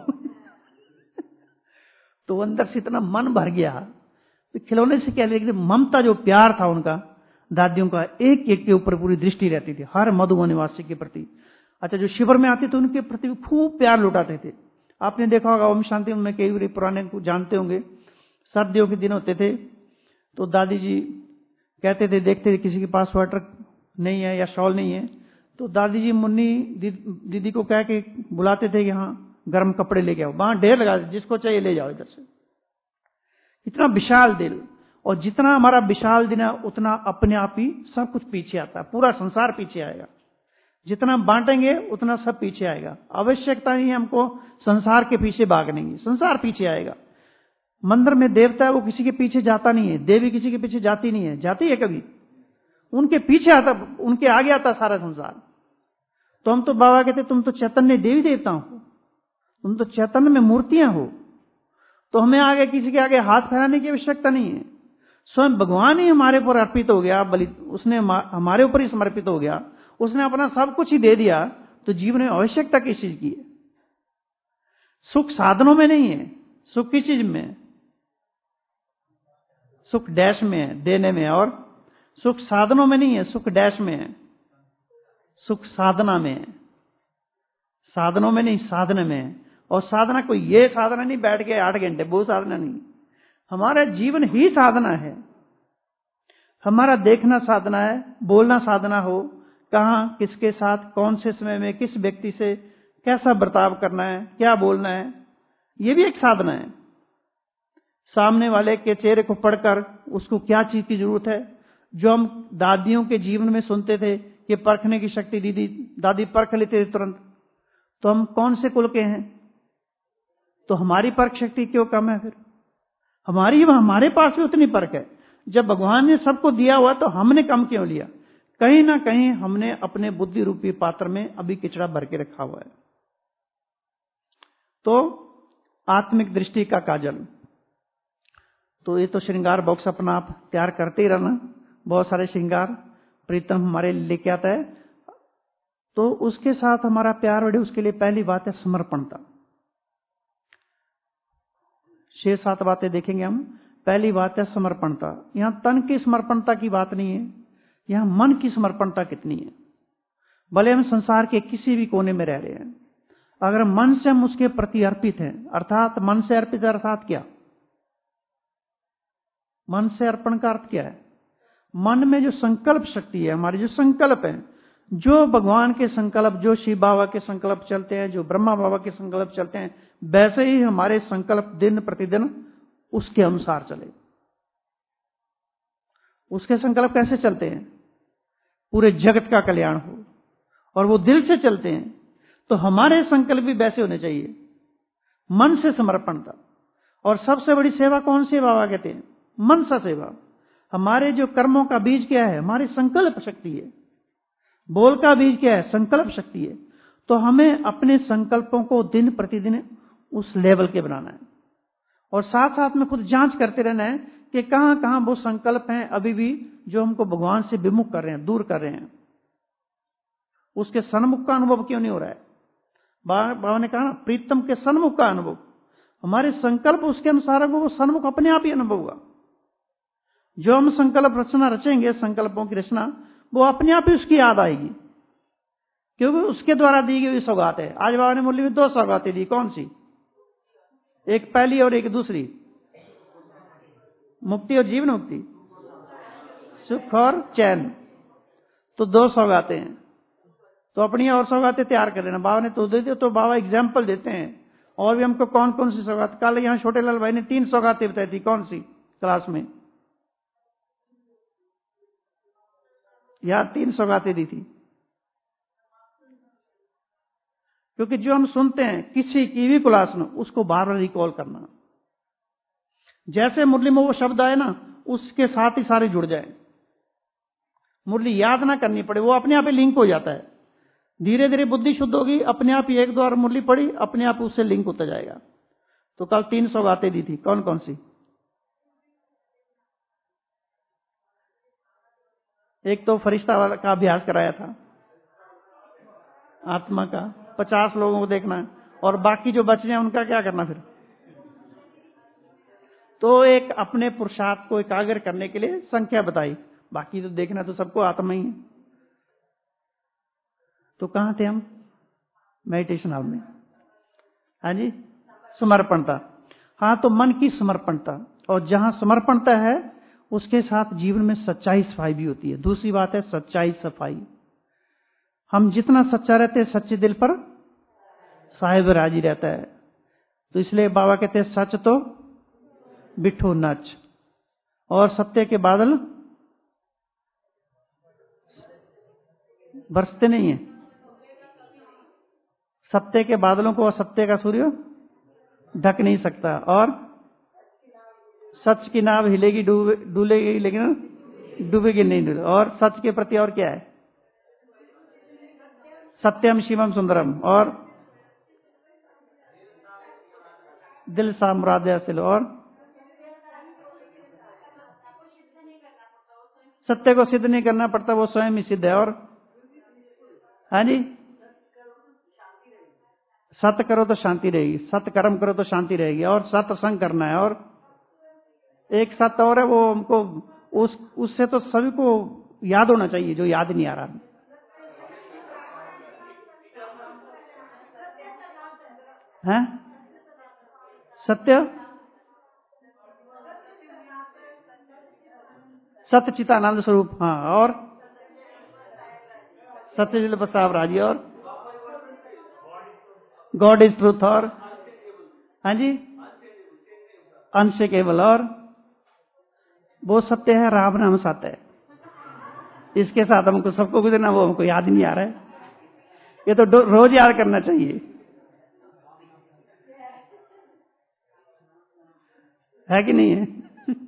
Speaker 2: तो अंदर से इतना मन भर गया, तो खिलौने से क्या, लेकिन ममता जो प्यार था उनका, दादियों का एक एक के ऊपर पूरी दृष्टि रहती थी, हर मधुबन निवासी के प्रति। अच्छा, जो शिविर में आते थे उनके प्रति खूब प्यार लुटाते थे। आपने देखा होगा ओम शांति उनमें कई पुराने को जानते होंगे, सर्दियों के दिन होते थे तो दादी जी कहते थे, देखते थे किसी के पास स्वेटर नहीं है या शॉल नहीं है, तो दादी जी मुन्नी दीदी को कह के बुलाते थे कि हाँ गर्म कपड़े लेके आओ, वहां ढेर लगा, जिसको चाहिए ले जाओ इधर से। इतना विशाल दिल, और जितना हमारा विशाल दिल है उतना अपने आप ही सब कुछ पीछे आता है, पूरा संसार पीछे आएगा। जितना बांटेंगे उतना सब पीछे आएगा। आवश्यकता नहीं है हमको संसार के पीछे भागने की, संसार पीछे आएगा। मंदिर में देवता है वो किसी के पीछे जाता नहीं है, देवी किसी के पीछे जाती नहीं है, जाती है कभी? उनके पीछे आता, उनके आगे आता सारा संसार। तो हम तो बाबा कहते तुम तो चैतन्य देवी देवता हो, तुम तो चैतन्य में मूर्तियां हो, तो हमें आगे किसी के आगे हाथ फैलाने की आवश्यकता नहीं है। स्वयं भगवान ही हमारे ऊपर अर्पित हो गया, बलि उसने हमारे ऊपर ही समर्पित हो गया, उसने अपना सब कुछ ही दे दिया, तो जीवन में आवश्यकता किस चीज की है? सुख साधनों में नहीं है, सुख किस चीज में है? सुख डैश में है, देने में, और सुख साधनों में नहीं है, सुख डैश में है, सुख साधना में है, साधनों में नहीं, साधना में है। और साधना कोई ये साधना नहीं बैठ के आठ घंटे, वो साधना नहीं। हमारा जीवन ही साधना है। हमारा देखना साधना है, बोलना साधना हो, कहां किसके साथ कौन से समय में किस व्यक्ति से कैसा बर्ताव करना है, क्या बोलना है, ये भी एक साधना है। सामने वाले के चेहरे को पढ़कर उसको क्या चीज की जरूरत है, जो हम दादियों के जीवन में सुनते थे कि परखने की शक्ति दीदी दादी परख लेते थे तुरंत, तो हम कौन से कुल के हैं? तो हमारी परख शक्ति क्यों कम है? फिर हमारी हमारे पास भी उतनी परख है। जब भगवान ने सबको दिया हुआ तो हमने कम क्यों लिया? कहीं ना कहीं हमने अपने बुद्धि रूपी पात्र में अभी किचड़ा भर के रखा हुआ है। तो आत्मिक दृष्टि का काजल, तो ये तो श्रृंगार बॉक्स अपना आप तैयार करते ही रहना, बहुत सारे श्रृंगार प्रीतम हमारे लेके आता है, तो उसके साथ हमारा प्यार बढ़े। उसके लिए पहली बात है समर्पणता। छह सात बातें देखेंगे हम। पहली बात है समर्पणता। यहां तन की समर्पणता की बात नहीं है, यहां मन की समर्पणता कितनी है। भले हम संसार के किसी भी कोने में रह रहे हैं, अगर मन से हम उसके प्रति अर्पित हैं, अर्थात मन से अर्पित अर्थात क्या? मन से अर्पण का अर्थ क्या है? मन में जो संकल्प शक्ति है, हमारे जो संकल्प है, जो भगवान के संकल्प, जो शिव बाबा के संकल्प चलते हैं, जो ब्रह्मा बाबा के संकल्प चलते हैं, वैसे ही हमारे संकल्प दिन प्रतिदिन उसके अनुसार चले। उसके संकल्प कैसे चलते हैं? पूरे जगत का कल्याण हो, और वो दिल से चलते हैं। तो हमारे संकल्प भी वैसे होने चाहिए, मन से समर्पणता। और सबसे बड़ी सेवा कौन सी बाबा कहते हैं? मन सा सेवा। हमारे जो कर्मों का बीज क्या है? हमारी संकल्प शक्ति है। बोल का बीज क्या है? संकल्प शक्ति है। तो हमें अपने संकल्पों को दिन प्रतिदिन उस लेवल के बनाना है, और साथ साथ में खुद जांच करते रहना है कि कहां कहां वो संकल्प हैं अभी भी जो हमको भगवान से विमुख कर रहे हैं, दूर कर रहे हैं। उसके सन्मुख का अनुभव क्यों नहीं हो रहा है? बाबा ने कहा ना, प्रीतम के सन्मुख का अनुभव। हमारे संकल्प उसके अनुसार होगा, वो सन्मुख अपने आप ही अनुभव होगा। जो हम संकल्प रचना रचेंगे, संकल्पों की रचना, वो अपने आप ही उसकी याद आएगी, क्योंकि उसके द्वारा दी गई सौगात है। आज बाबा ने मुरली में दो सौगातें दी, कौन सी? एक पहली और एक दूसरी, मुक्ति और जीवन मुक्ति, सुख और चैन। तो दो सौगातें हैं, तो अपनी और सौगातें तैयार कर लेना। बाबा ने तो दे दिया, तो बाबा एग्जाम्पल देते हैं और भी हमको कौन कौन सी सौगात। कल यहाँ छोटे लाल भाई ने तीन सौगातें बताई थी, कौन सी क्लास में? यहाँ तीन सौगातें दी थी। क्योंकि जो हम सुनते हैं किसी की भी क्लास में, उसको बार बार रिकॉल करना। जैसे मुरली में वो शब्द आए ना, उसके साथ ही सारे जुड़ जाए, मुरली याद ना करनी पड़े, वो अपने आप ही लिंक हो जाता है। धीरे धीरे बुद्धि शुद्ध होगी, अपने आप ही एक दो बार मुरली पड़ी, अपने आप उससे लिंक होता जाएगा। तो कल तीन सौगातें दी थी, कौन कौन सी? एक तो फरिश्ता वाला का अभ्यास कराया था, आत्मा का, पचास लोगों को देखना है, और बाकी जो बच जाए उनका क्या करना फिर? तो एक अपने पुरुषार्थ को एकाग्र करने के लिए संख्या बताई, बाकी तो देखना तो सबको आत्मा ही है। तो कहां थे हम? मेडिटेशन हॉल में। हाँ जी, समर्पणता। हाँ, तो मन की समर्पणता, और जहां समर्पणता है उसके साथ जीवन में सच्चाई सफाई भी होती है। दूसरी बात है सच्चाई सफाई। हम जितना सच्चा रहते हैं, सच्चे दिल पर साहिब राजी रहता है। तो इसलिए बाबा कहते हैं सच तो बिठो नच, और सत्य के बादल बरसते नहीं है। सत्य के बादलों को असत्य का सूर्य ढक नहीं सकता, और सच की नाव हिलेगी डूलेगी लेकिन डूबेगी नहीं डूबे। और सच के प्रति और क्या है? सत्यम शिवम सुंदरम। और दिल सा मुराद हासिल। और सत्य को सिद्ध नहीं करना पड़ता, वो स्वयं ही सिद्ध है। और हाँ जी, सत्य करो तो शांति रहेगी, सत्य कर्म करो तो शांति रहेगी। और सत्संग करना है। और एक सत्य और है, वो हमको उस उससे तो सभी को याद होना चाहिए जो याद नहीं आ रहा है। सत्य सत्य चितानंद स्वरूप। हाँ, और सत्य जिल प्रस्ताव राजी। और गॉड इज ट्रूथ। और हाँ जी, अंश केवल। और वो सत्य है, राम नाम सत्य है। इसके साथ हमको सबको गुजरना, वो हमको याद नहीं आ रहा है। ये तो रोज याद करना चाहिए, है कि नहीं है?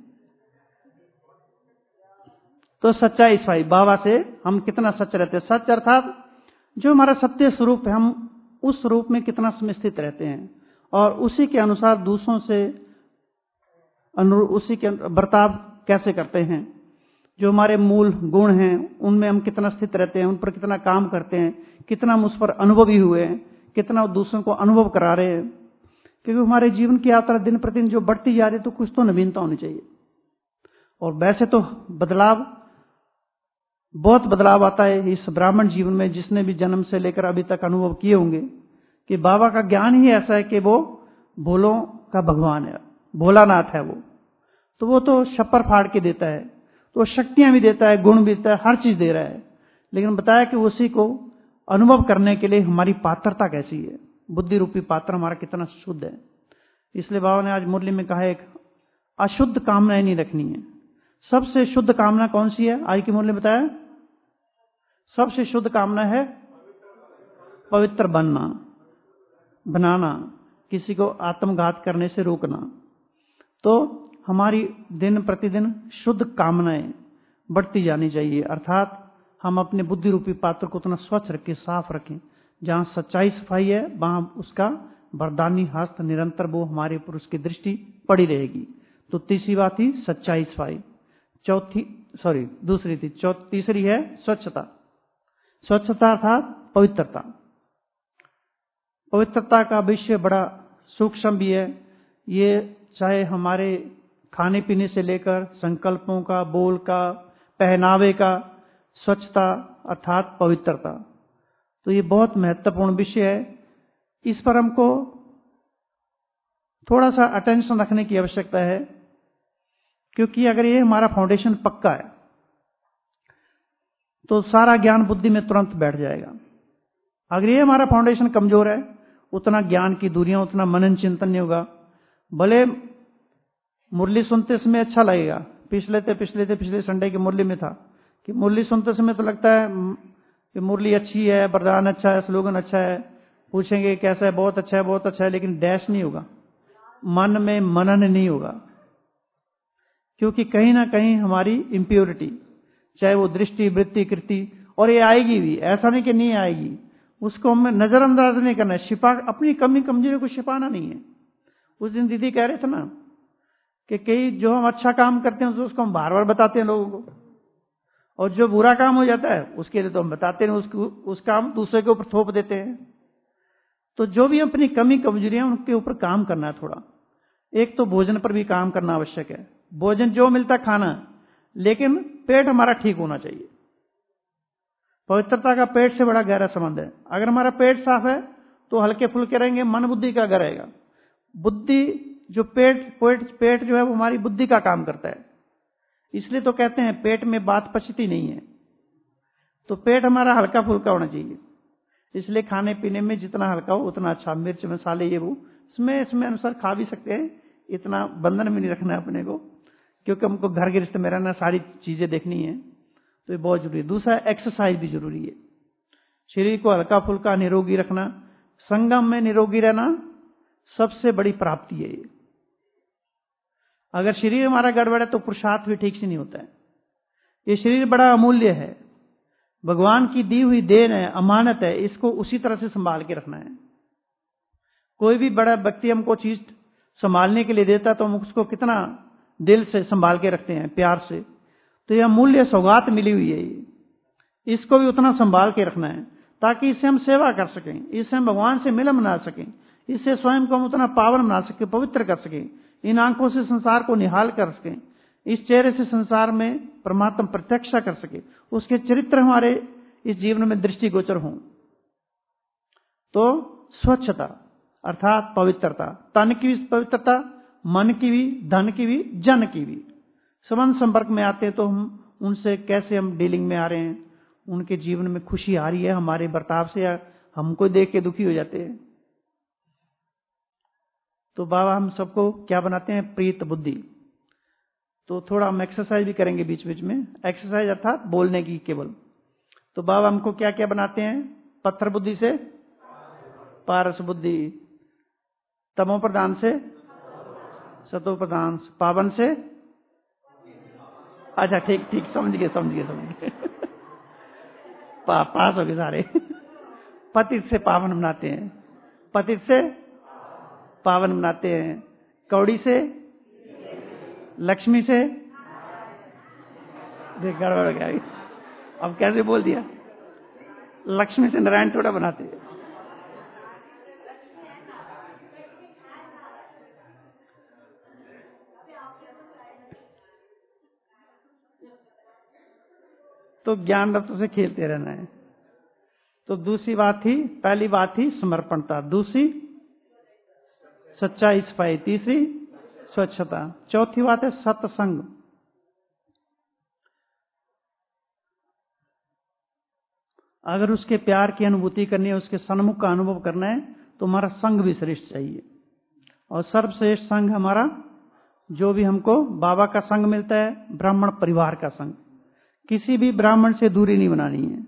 Speaker 2: तो सच्चाई सफाई बाबा से हम कितना सच रहते हैं। सच अर्थात जो हमारा सत्य स्वरूप है, हम उस स्वरूप में कितना समय स्थित रहते हैं और उसी के अनुसार दूसरों से अनुरूप उसी के बर्ताव कैसे करते हैं। जो हमारे मूल गुण हैं उनमें हम कितना स्थित रहते हैं, उन पर कितना काम करते हैं, कितना हम उस पर अनुभवी हुए हैं, कितना दूसरों को अनुभव करा रहे हैं। क्योंकि हमारे जीवन की यात्रा दिन प्रतिदिन जो बढ़ती जा रही है, तो कुछ तो नवीनता होनी चाहिए। और वैसे तो बदलाव, बहुत बदलाव आता है इस ब्राह्मण जीवन में। जिसने भी जन्म से लेकर अभी तक अनुभव किए होंगे कि बाबा का ज्ञान ही ऐसा है कि वो भोलों का भगवान है, भोलानाथ है वो। तो वो तो छप्पर फाड़ के देता है, तो शक्तियां भी देता है, गुण भी देता है, हर चीज दे रहा है। लेकिन बताया कि उसी को अनुभव करने के लिए हमारी पात्रता कैसी है, बुद्धि रूपी पात्र हमारा कितना शुद्ध है। इसलिए बाबा ने आज मुरली में कहा, एक अशुद्ध कामनाएं नहीं रखनी है। सबसे शुद्ध कामना कौन सी है? आज की मुरली में बताया, सबसे शुद्ध कामना है पवित्र बनना, बनाना, किसी को आत्मघात करने से रोकना। तो हमारी दिन प्रतिदिन शुद्ध कामनाएं बढ़ती जानी चाहिए। अर्थात हम अपने बुद्धि रूपी पात्र को उतना स्वच्छ रखें, साफ रखें। जहां सच्चाई सफाई है वहां उसका वरदानी हस्त निरंतर वो हमारे ऊपर उसकी दृष्टि पड़ी रहेगी। तो तीसरी बात थी सच्चाई सफाई। चौथी सॉरी दूसरी थी चौ तीसरी है स्वच्छता। स्वच्छता अर्थात पवित्रता। पवित्रता का विषय बड़ा सूक्ष्म भी है। ये चाहे हमारे खाने पीने से लेकर संकल्पों का, बोल का, पहनावे का, स्वच्छता अर्थात पवित्रता, तो ये बहुत महत्वपूर्ण विषय है। इस पर हमको थोड़ा सा अटेंशन रखने की आवश्यकता है, क्योंकि अगर ये हमारा फाउंडेशन पक्का है तो सारा ज्ञान बुद्धि में तुरंत बैठ जाएगा। अगर ये हमारा फाउंडेशन कमजोर है, उतना ज्ञान की दूरियां, उतना मनन चिंतन नहीं होगा। भले मुरली सुनते समय अच्छा लगेगा, पिछले थे पिछले थे पिछले संडे की मुरली में था कि मुरली सुनते समय तो लगता है कि मुरली अच्छी है, वरदान अच्छा है, स्लोगन अच्छा है, पूछेंगे कैसा है, बहुत अच्छा है, बहुत अच्छा है, लेकिन डैश नहीं होगा, मन में मनन नहीं होगा। क्योंकि कहीं ना कहीं हमारी इम्प्योरिटी, चाहे वो दृष्टि, वृत्ति, कृति, और ये आएगी भी, ऐसा नहीं कि नहीं आएगी, उसको हमें नजरअंदाज नहीं करना है। छिपा अपनी कमी कमजोरी को छिपाना नहीं है। उस दिन दीदी कह रहे थे ना कि कई जो हम अच्छा काम करते हैं उसको हम बार बार बताते हैं लोगों को, और जो बुरा काम हो जाता है उसके लिए तो हम बताते हैं, उसको उस काम दूसरे के ऊपर थोप देते हैं। तो जो भी अपनी कमी कमजोरियां उनके ऊपर काम करना है थोड़ा। एक तो भोजन पर भी काम करना आवश्यक है। भोजन जो मिलता खाना, लेकिन पेट हमारा ठीक होना चाहिए। पवित्रता का पेट से बड़ा गहरा संबंध है। अगर हमारा पेट साफ है तो हल्के फुल्के रहेंगे, मन बुद्धि का घर रहेगा। बुद्धि जो पेट पेट पेट जो है वो हमारी बुद्धि का काम करता है। इसलिए तो कहते हैं पेट में बात पचती नहीं है। तो पेट हमारा हल्का फुल्का होना चाहिए। इसलिए खाने पीने में जितना हल्का हो उतना अच्छा। मिर्च मसाले ये वो इसमें इसमें अनुसार खा भी सकते हैं, इतना बंधन में नहीं रखना है अपने को, क्योंकि हमको घर गृहस्थ में रहना, सारी चीजें देखनी है, तो ये बहुत जरूरी है। दूसरा एक्सरसाइज भी जरूरी है। शरीर को हल्का फुल्का निरोगी रखना, संगम में निरोगी रहना सबसे बड़ी प्राप्ति है ये। अगर शरीर हमारा गड़बड़ है तो पुरुषार्थ भी ठीक से नहीं होता है। ये शरीर बड़ा अमूल्य है, भगवान की दी हुई देन है, अमानत है, इसको उसी तरह से संभाल के रखना है। कोई भी बड़ा व्यक्ति हमको चीज संभालने के लिए देता है तो हम उसको कितना दिल से संभाल के रखते हैं, प्यार से। तो यह अमूल्य सौगात मिली हुई है, ये इसको भी उतना संभाल के रखना है ताकि इससे हम सेवा कर सकें, इससे हम भगवान से मिलन बना सकें, इससे स्वयं को हम उतना पावन बना सकें, पवित्र कर सकें, इन आंखों से संसार को निहाल कर सकें, इस चेहरे से संसार में परमात्मा प्रत्यक्ष कर सके, उसके चरित्र हमारे इस जीवन में दृष्टिगोचर हों। तो स्वच्छता अर्थात पवित्रता, तन की भी पवित्रता, मन की भी, धन की भी, जन की भी। संबंध संपर्क में आते हैं तो हम उनसे कैसे हम डीलिंग में आ रहे हैं, उनके जीवन में खुशी आ रही है हमारे बर्ताव से या हमको देख के दुखी हो जाते हैं। तो बाबा हम सबको क्या बनाते हैं, प्रीत बुद्धि। तो थोड़ा हम एक्सरसाइज भी करेंगे बीच बीच में, एक्सरसाइज अर्थात बोलने की केवल। तो बाबा हमको क्या क्या बनाते हैं, पत्थर बुद्धि से पारस बुद्धि, तमो प्रधान से सतो प्रधान, पावन से, अच्छा ठीक ठीक समझ गए समझ गए समझ गए पा, पास हो गए सारे। पतित से पावन बनाते हैं, पतित से पावन बनाते हैं, कौड़ी से, लक्ष्मी से, देख गड़बड़ गया, अब कैसे बोल दिया, लक्ष्मी से नारायण थोड़ा बनाते हैं। तो ज्ञान रत्न से खेलते रहना है। तो दूसरी बात थी, पहली बात थी समर्पणता, दूसरी सच्चाई सफाई, तीसरी स्वच्छता, चौथी बात है सत्संग। अगर उसके प्यार की अनुभूति करनी है, उसके सन्मुख का अनुभव करना है तो हमारा संग भी श्रेष्ठ चाहिए। और सर्वश्रेष्ठ संग हमारा जो भी हमको बाबा का संग मिलता है, ब्राह्मण परिवार का संग। किसी भी ब्राह्मण से दूरी नहीं बनानी है,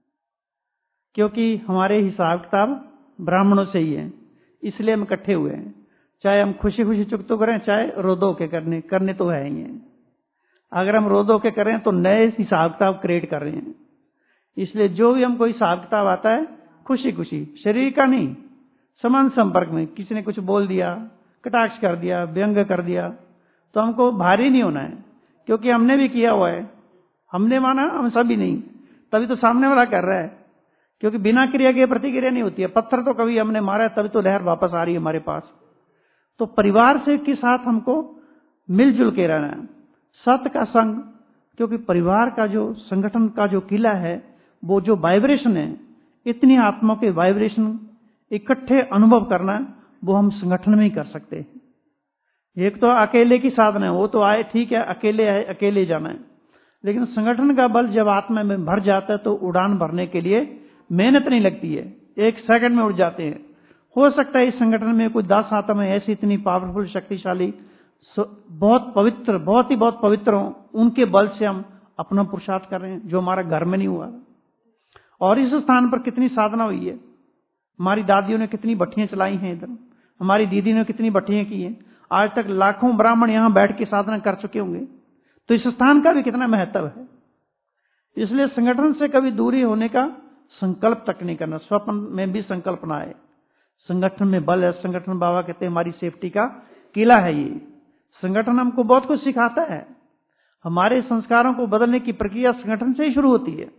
Speaker 2: क्योंकि हमारे हिसाब किताब ब्राह्मणों से ही है, इसलिए हम इकट्ठे हुए हैं। चाहे हम खुशी खुशी चुप तो करें, चाहे रोदो के करने करने तो है ही है। अगर हम रोदो के करें तो नए हिसाब किताब क्रिएट कर रहे हैं। इसलिए जो भी हमको हिसाब किताब आता है खुशी खुशी, शरीर का नहीं, समान संपर्क में किसी ने कुछ बोल दिया, कटाक्ष कर दिया, व्यंग कर दिया, तो हमको भारी नहीं होना है, क्योंकि हमने भी किया हुआ है। हमने माना, हम सभी नहीं, तभी तो सामने वाला कर रहा है, क्योंकि बिना क्रिया के प्रतिक्रिया नहीं होती है। पत्थर तो कभी हमने मारा है, तभी तो लहर वापस आ रही है हमारे पास। तो परिवार से के साथ हमको मिलजुल के रहना है, सत्य का संग, क्योंकि परिवार का जो संगठन का जो किला है, वो जो वाइब्रेशन है, इतनी आत्मा के वाइब्रेशन इकट्ठे अनुभव करना, वो हम संगठन में ही कर सकते हैं। एक तो अकेले की साधना है, वो तो आए ठीक है, अकेले आए अकेले जाना है, लेकिन संगठन का बल जब आत्मा में भर जाता है तो उड़ान भरने के लिए मेहनत नहीं लगती है, एक सेकंड में उड़ जाते हैं। हो सकता है इस संगठन में कोई दस आत्मा ऐसी इतनी पावरफुल, शक्तिशाली, बहुत पवित्र, बहुत ही बहुत पवित्र हो, उनके बल से हम अपना पुरुषार्थ कर रहे हैं, जो हमारा घर में नहीं हुआ। और इस स्थान पर कितनी साधना हुई है, हमारी दादियों ने कितनी भट्टियां चलाई हैं, इधर हमारी दीदी ने कितनी भट्टियां की हैं, आज तक लाखों ब्राह्मण यहां बैठ के साधना कर चुके होंगे। तो इस स्थान का भी कितना महत्व है। इसलिए संगठन से कभी दूरी होने का संकल्प तक नहीं करना, स्वप्न में भी संकल्प ना आए। संगठन में बल है, संगठन बाबा कहते हैं हमारी सेफ्टी का किला है। ये संगठन हमको बहुत कुछ सिखाता है, हमारे संस्कारों को बदलने की प्रक्रिया संगठन से ही शुरू होती है।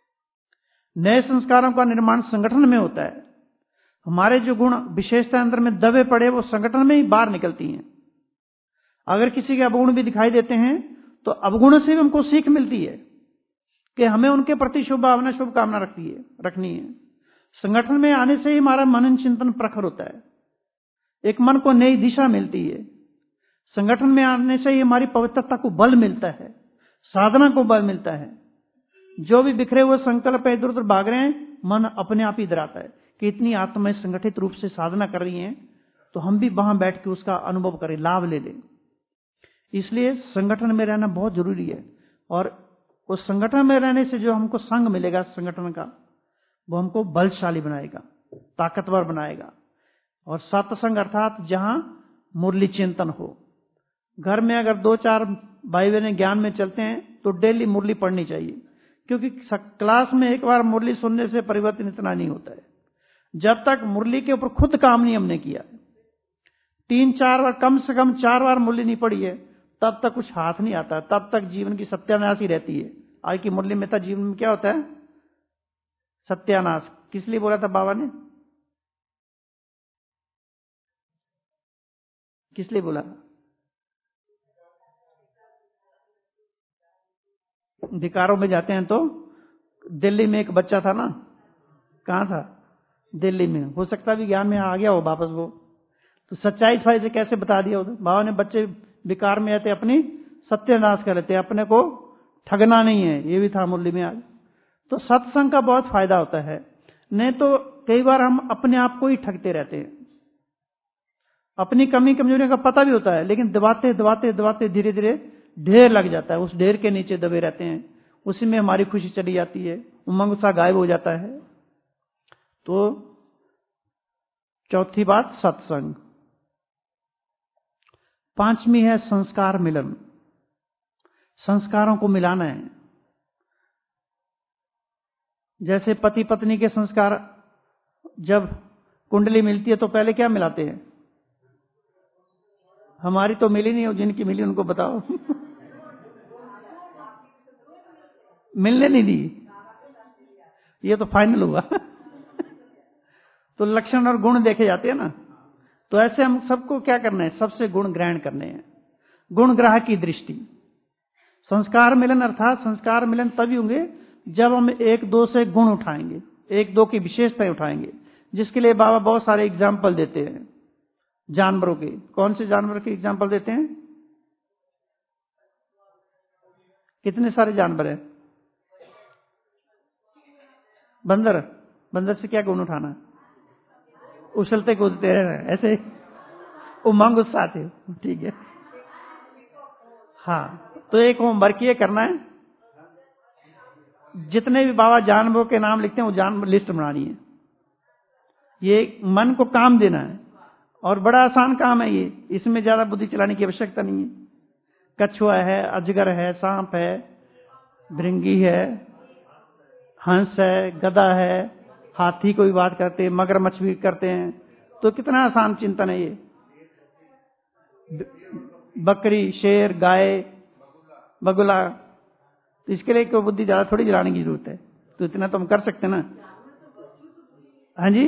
Speaker 2: नए संस्कारों का निर्माण संगठन में होता है। हमारे जो गुण विशेषता अंदर में दबे पड़े, वो संगठन में ही बाहर निकलती हैं। अगर किसी के अवगुण भी दिखाई देते हैं तो अवगुण से भी हमको सीख मिलती है कि हमें उनके प्रति शुभ भावना, शुभ कामना रखती है रखनी है। संगठन में आने से ही हमारा मनन चिंतन प्रखर होता है, एक मन को नई दिशा मिलती है। संगठन में आने से ही हमारी पवित्रता को बल मिलता है, साधना को बल मिलता है। जो भी बिखरे हुए संकल्प इधर उधर भाग रहे हैं, मन अपने आप ही इधर आता है कि इतनी आत्माएं संगठित रूप से साधना कर रही हैं, तो हम भी वहां बैठ के उसका अनुभव करें, लाभ ले लें। इसलिए संगठन में रहना बहुत जरूरी है। और उस संगठन में रहने से जो हमको संग मिलेगा संगठन का, वो हमको बलशाली बनाएगा, ताकतवर बनाएगा। और सत्संग अर्थात जहां मुरली चिंतन हो, घर में अगर दो चार भाई बहन ज्ञान में चलते हैं तो डेली मुरली पढ़नी चाहिए, क्योंकि क्लास में एक बार मुरली सुनने से परिवर्तन इतना नहीं होता है। जब तक मुरली के ऊपर खुद काम नहीं हमने किया, तीन चार बार, कम से कम चार बार मुरली नहीं पड़ी है, तब तक कुछ हाथ नहीं आता, तब तक जीवन की सत्यानाश ही रहती है। आज की मुरली में था जीवन में क्या होता है? सत्यानाश। किस लिए बोला था बाबा ने? किस लिए बोला? धिकारों में जाते हैं। तो दिल्ली में एक बच्चा था ना, कहां था? दिल्ली में। हो सकता भी ज्ञान में आ गया हो वापस वो, तो सच्चाई सफाई से कैसे बता दिया उधर? बाबा ने बच्चे विकार में आते अपनी सत्यानाश कर लेते, अपने को ठगना नहीं है, ये भी था मुरली में आज। तो सत्संग का बहुत फायदा होता है, नहीं तो कई बार हम अपने आप को ही ठगते रहते हैं। अपनी कमी कमजोरी का पता भी होता है, लेकिन दबाते दबाते दबाते धीरे धीरे ढेर लग जाता है, उस ढेर के नीचे दबे रहते हैं, उसी में हमारी खुशी चली जाती है, उमंग सा गायब हो जाता है। तो चौथी बात सत्संग। पांचवी है संस्कार मिलन। संस्कारों को मिलाना है। जैसे पति पत्नी के संस्कार, जब कुंडली मिलती है तो पहले क्या मिलाते हैं? हमारी तो मिली नहीं, जिनकी मिली उनको बताओ। मिलने नहीं दी, ये तो फाइनल हुआ। तो लक्षण और गुण देखे जाते हैं ना, तो ऐसे हम सबको क्या करना है? सबसे गुण ग्रहण करने हैं, गुण ग्राह की दृष्टि। संस्कार मिलन अर्थात संस्कार मिलन तभी होंगे जब हम एक दो से गुण उठाएंगे, एक दो की विशेषताएं उठाएंगे, जिसके लिए बाबा बहुत सारे एग्जाम्पल देते हैं जानवरों के। कौन से जानवर के एग्जाम्पल देते हैं? कितने सारे जानवर हैं? बंदर। बंदर से क्या गुण उठाना? उछलते कूदते रहना, ऐसे उमंग उत्साह थे, ठीक है। हाँ, तो एक होमवर्क ये करना है, जितने भी बाबा जानवरों के नाम लिखते हैं वो जानवर लिस्ट बनानी है। ये मन को काम देना है और बड़ा आसान काम है ये, इसमें ज्यादा बुद्धि चलाने की आवश्यकता नहीं है। कछुआ है, अजगर है, सांप है, भृंगी है, हंस है, गधा है, हाथी को भी बात करते हैं, मगरमच्छ भी करते हैं। तो कितना आसान चिंतन है ये। बकरी, शेर, गाय, बगुला, तो इसके लिए कोई बुद्धि ज्यादा थोड़ी जलाने की जरूरत है, तो इतना तो हम कर सकते ना। हाँ जी,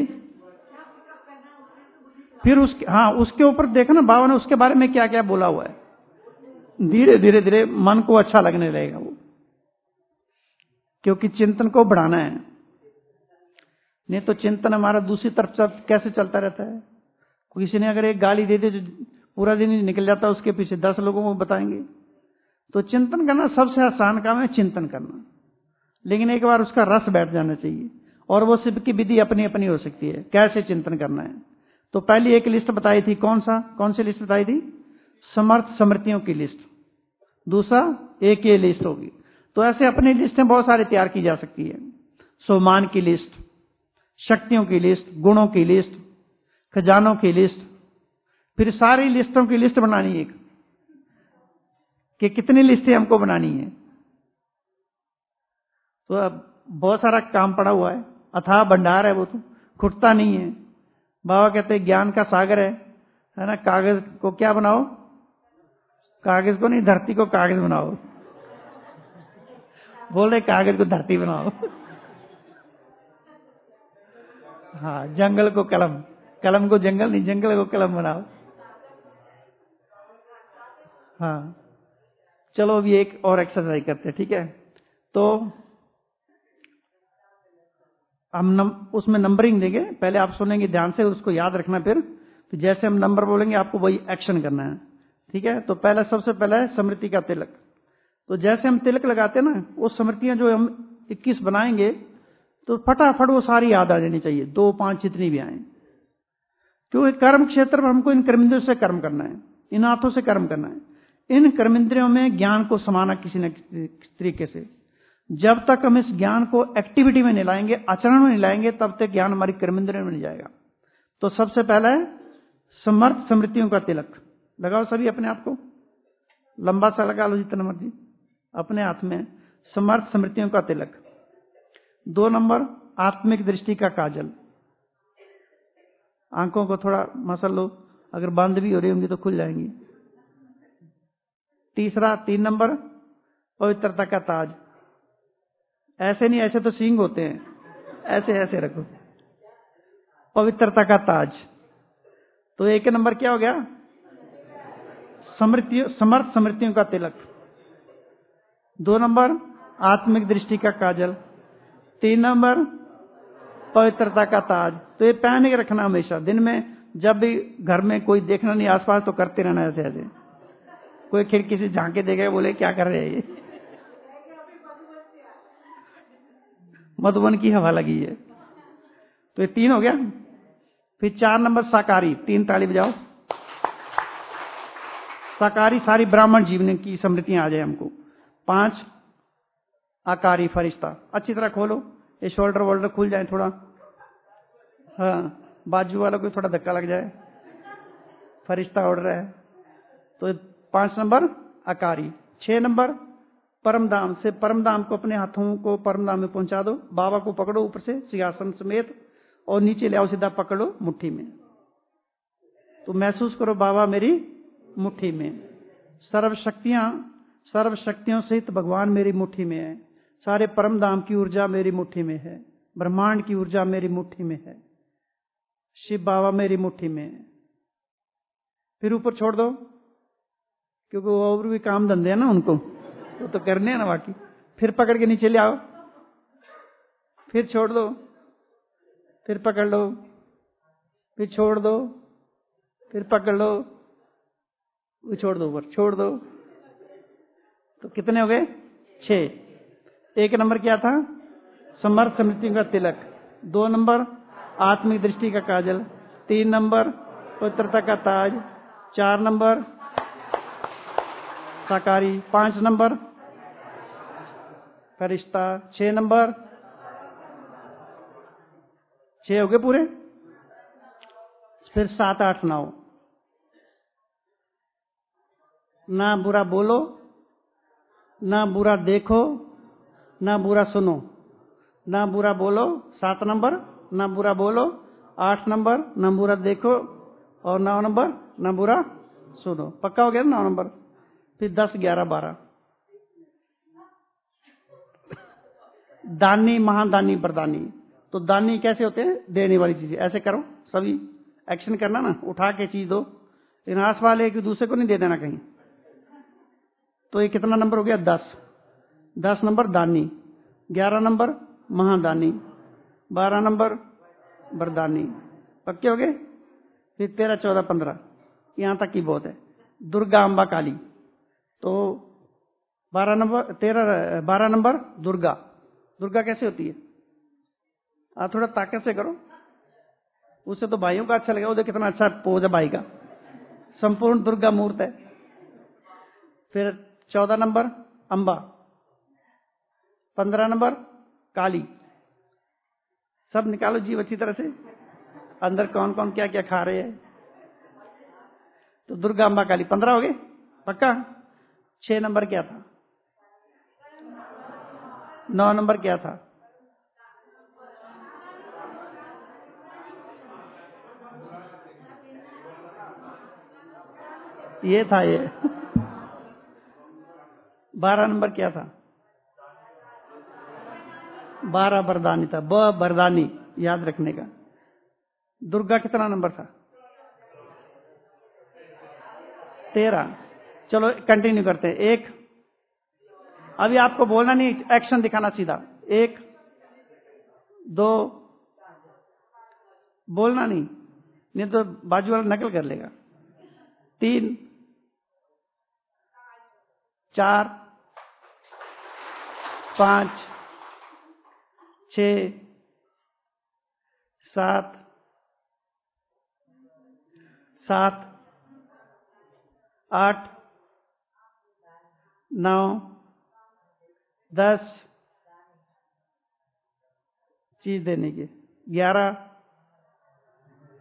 Speaker 2: फिर उसके हाँ उसके ऊपर देखो ना बाबा ने उसके बारे में क्या क्या बोला हुआ है। धीरे धीरे धीरे मन को अच्छा लगने लगेगा वो, क्योंकि चिंतन को बढ़ाना है। नहीं तो चिंतन हमारा दूसरी तरफ चल, कैसे चलता रहता है। किसी ने अगर एक गाली दे दे जो पूरा दिन ही निकल जाता है, उसके पीछे दस लोगों को बताएंगे। तो चिंतन करना सबसे आसान काम है, चिंतन करना, लेकिन एक बार उसका रस बैठ जाना चाहिए। और वो सबकी विधि अपनी अपनी हो सकती है, कैसे चिंतन करना है। तो पहली एक लिस्ट बताई थी, कौन सा कौन सी लिस्ट बताई थी? समर्थ स्मृतियों की लिस्ट। दूसरा एक ये लिस्ट होगी। तो ऐसे अपनी लिस्टें बहुत सारी तैयार की जा सकती है। सोमान की लिस्ट, शक्तियों की लिस्ट, गुणों की लिस्ट, खजानों की लिस्ट, फिर सारी लिस्टों की लिस्ट बनानी एक, कि कितनी लिस्टें हमको बनानी है। तो अब बहुत सारा काम पड़ा हुआ है, अथाह भंडार है, वो तो खुटता नहीं है। बाबा कहते हैं ज्ञान का सागर है, है ना। कागज को क्या बनाओ? कागज को नहीं, धरती को कागज बनाओ। बोल रहे कागज को धरती बनाओ। हाँ, जंगल को कलम, कलम को जंगल नहीं, जंगल को कलम बनाओ। हाँ, चलो अभी एक और एक्सरसाइज करते हैं, ठीक है। तो हम नम, उसमें नंबरिंग देंगे, पहले आप सुनेंगे ध्यान से, उसको याद रखना। फिर तो जैसे हम नंबर बोलेंगे आपको वही एक्शन करना है, ठीक है। तो पहला सबसे पहला है स्मृति का तिलक। तो जैसे हम तिलक लगाते हैं ना, वो स्मृतियां जो हम इक्कीस बनाएंगे तो फटाफट वो सारी याद आ जानी चाहिए, दो पांच जितनी भी आए। क्योंकि कर्म क्षेत्र में हमको इन कर्मेंद्रियों से कर्म करना है, इन हाथों से कर्म करना है। इन कर्मेंद्रियों में ज्ञान को समाना किसी न किसी तरीके से। जब तक हम इस ज्ञान को एक्टिविटी में नहीं लाएंगे, आचरण में नहीं लाएंगे, तब तक ज्ञान हमारी कर्मेंद्रियों में नहीं जाएगा। तो सबसे पहला है समर्थ स्मृतियों का तिलक। लगाओ सभी अपने आप को। लंबा सा लगा लो जितना मर्जी, अपने हाथ में समर्थ स्मृतियों का तिलक। दो नंबर आत्मिक दृष्टि का काजल, आंखों को थोड़ा मसल लो, अगर बंद भी हो रही होंगी तो खुल जाएंगी। तीसरा, तीन नंबर पवित्रता का ताज, ऐसे नहीं, ऐसे तो सींग होते हैं, ऐसे ऐसे रखो, पवित्रता का ताज। तो एक नंबर क्या हो गया? समृतियों समर्थ स्मृतियों का तिलक। दो नंबर आत्मिक दृष्टि का काजल। तीन नंबर पवित्रता का ताज। तो ये पहन के रखना हमेशा, दिन में जब भी घर में कोई देखना नहीं आसपास तो करते रहना ऐसे ऐसे। कोई खिड़की से झांके देखे बोले क्या कर रहे हैं ये, मधुबन की हवा लगी है। तो ये तीन हो गया। फिर चार नंबर साकारी, तीन ताली बजाओ। साकारी सारी ब्राह्मण जीवन की स्मृतियां आ जाए हमको। पांच आकारी फरिश्ता, अच्छी तरह खोलो, ये शोल्डर वोल्डर खुल जाए थोड़ा, हाँ बाजू वालों को थोड़ा धक्का लग जाए, फरिश्ता उड़ रहा है। तो पांच नंबर आकारी। छह नंबर परमधाम से, परमधाम को अपने हाथों को परमधाम में पहुंचा दो, बाबा को पकड़ो ऊपर से सिंहासन समेत और नीचे ले आओ, सीधा पकड़ो मुट्ठी में, तो महसूस करो बाबा मेरी मुट्ठी में, सर्वशक्तियां सर्वशक्तियों सहित भगवान मेरी मुट्ठी में है, सारे परमधाम की ऊर्जा मेरी मुट्ठी में है, ब्रह्मांड की ऊर्जा मेरी मुट्ठी में है, शिव बाबा मेरी मुट्ठी में है। फिर ऊपर छोड़ दो, क्योंकि वो और भी काम धंधे हैं ना उनको, वो तो करने हैं ना बाकी। फिर पकड़ के नीचे ले आओ, फिर छोड़ दो, फिर पकड़ लो, फिर छोड़ दो, फिर पकड़ लो, वो छोड़ दो, ऊपर छोड़ दो। तो कितने हो गए? छह। एक नंबर क्या था? समर्थ स्मृति का तिलक। दो नंबर आत्मिक दृष्टि का काजल। तीन नंबर पवित्रता का ताज। चार नंबर साकारी। पांच नंबर फरिश्ता। छह नंबर, छह हो गए पूरे। फिर सात आठ नौ, ना बुरा बोलो, ना बुरा देखो, ना बुरा सुनो। ना बुरा बोलो सात नंबर, ना बुरा बोलो आठ नंबर, ना बुरा देखो, और नौ नंबर ना बुरा सुनो। पक्का हो गया नौ नंबर। फिर दस ग्यारह बारह, दानी महादानी बरदानी। तो दानी कैसे होते हैं? देने वाली चीजें। ऐसे करो, सभी एक्शन करना ना, उठा के चीज दो, इन आस वाले एक दूसरे को नहीं दे देना कहीं। तो ये कितना नंबर हो गया? दस। दस नंबर दानी, ग्यारह नंबर महादानी, बारह नंबर बरदानी। पक्के हो गए? फिर तेरह चौदह पंद्रह, यहां तक की बहुत है। दुर्गा अम्बा काली। तो बारह नंबर, तेरह बारह नंबर दुर्गा। दुर्गा कैसे होती है? आप थोड़ा ताकत से करो, उससे तो भाइयों का अच्छा लगेगा। वो कितना अच्छा पोज है भाई का, संपूर्ण दुर्गा मूर्त है। फिर चौदह नंबर अंबा, पंद्रह नंबर काली। सब निकालो जीव अच्छी तरह से, अंदर कौन कौन क्या क्या खा रहे हैं। तो दुर्गा अंबा काली पंद्रह हो गए। पक्का? छह नंबर क्या था? नौ नंबर क्या था? ये था ये। बारह नंबर क्या था? बारह बरदानी था। ब बरदानी याद रखने का। दुर्गा कितना नंबर था? तेरह। चलो कंटिन्यू करते हैं। एक, अभी आपको बोलना नहीं, एक्शन दिखाना सीधा। एक, दो, बोलना नहीं, नहीं तो बाजू वाला नकल कर लेगा। तीन, चार, पांच, छह, सात, सात, आठ, नौ, दस, चीज देने के, ग्यारह,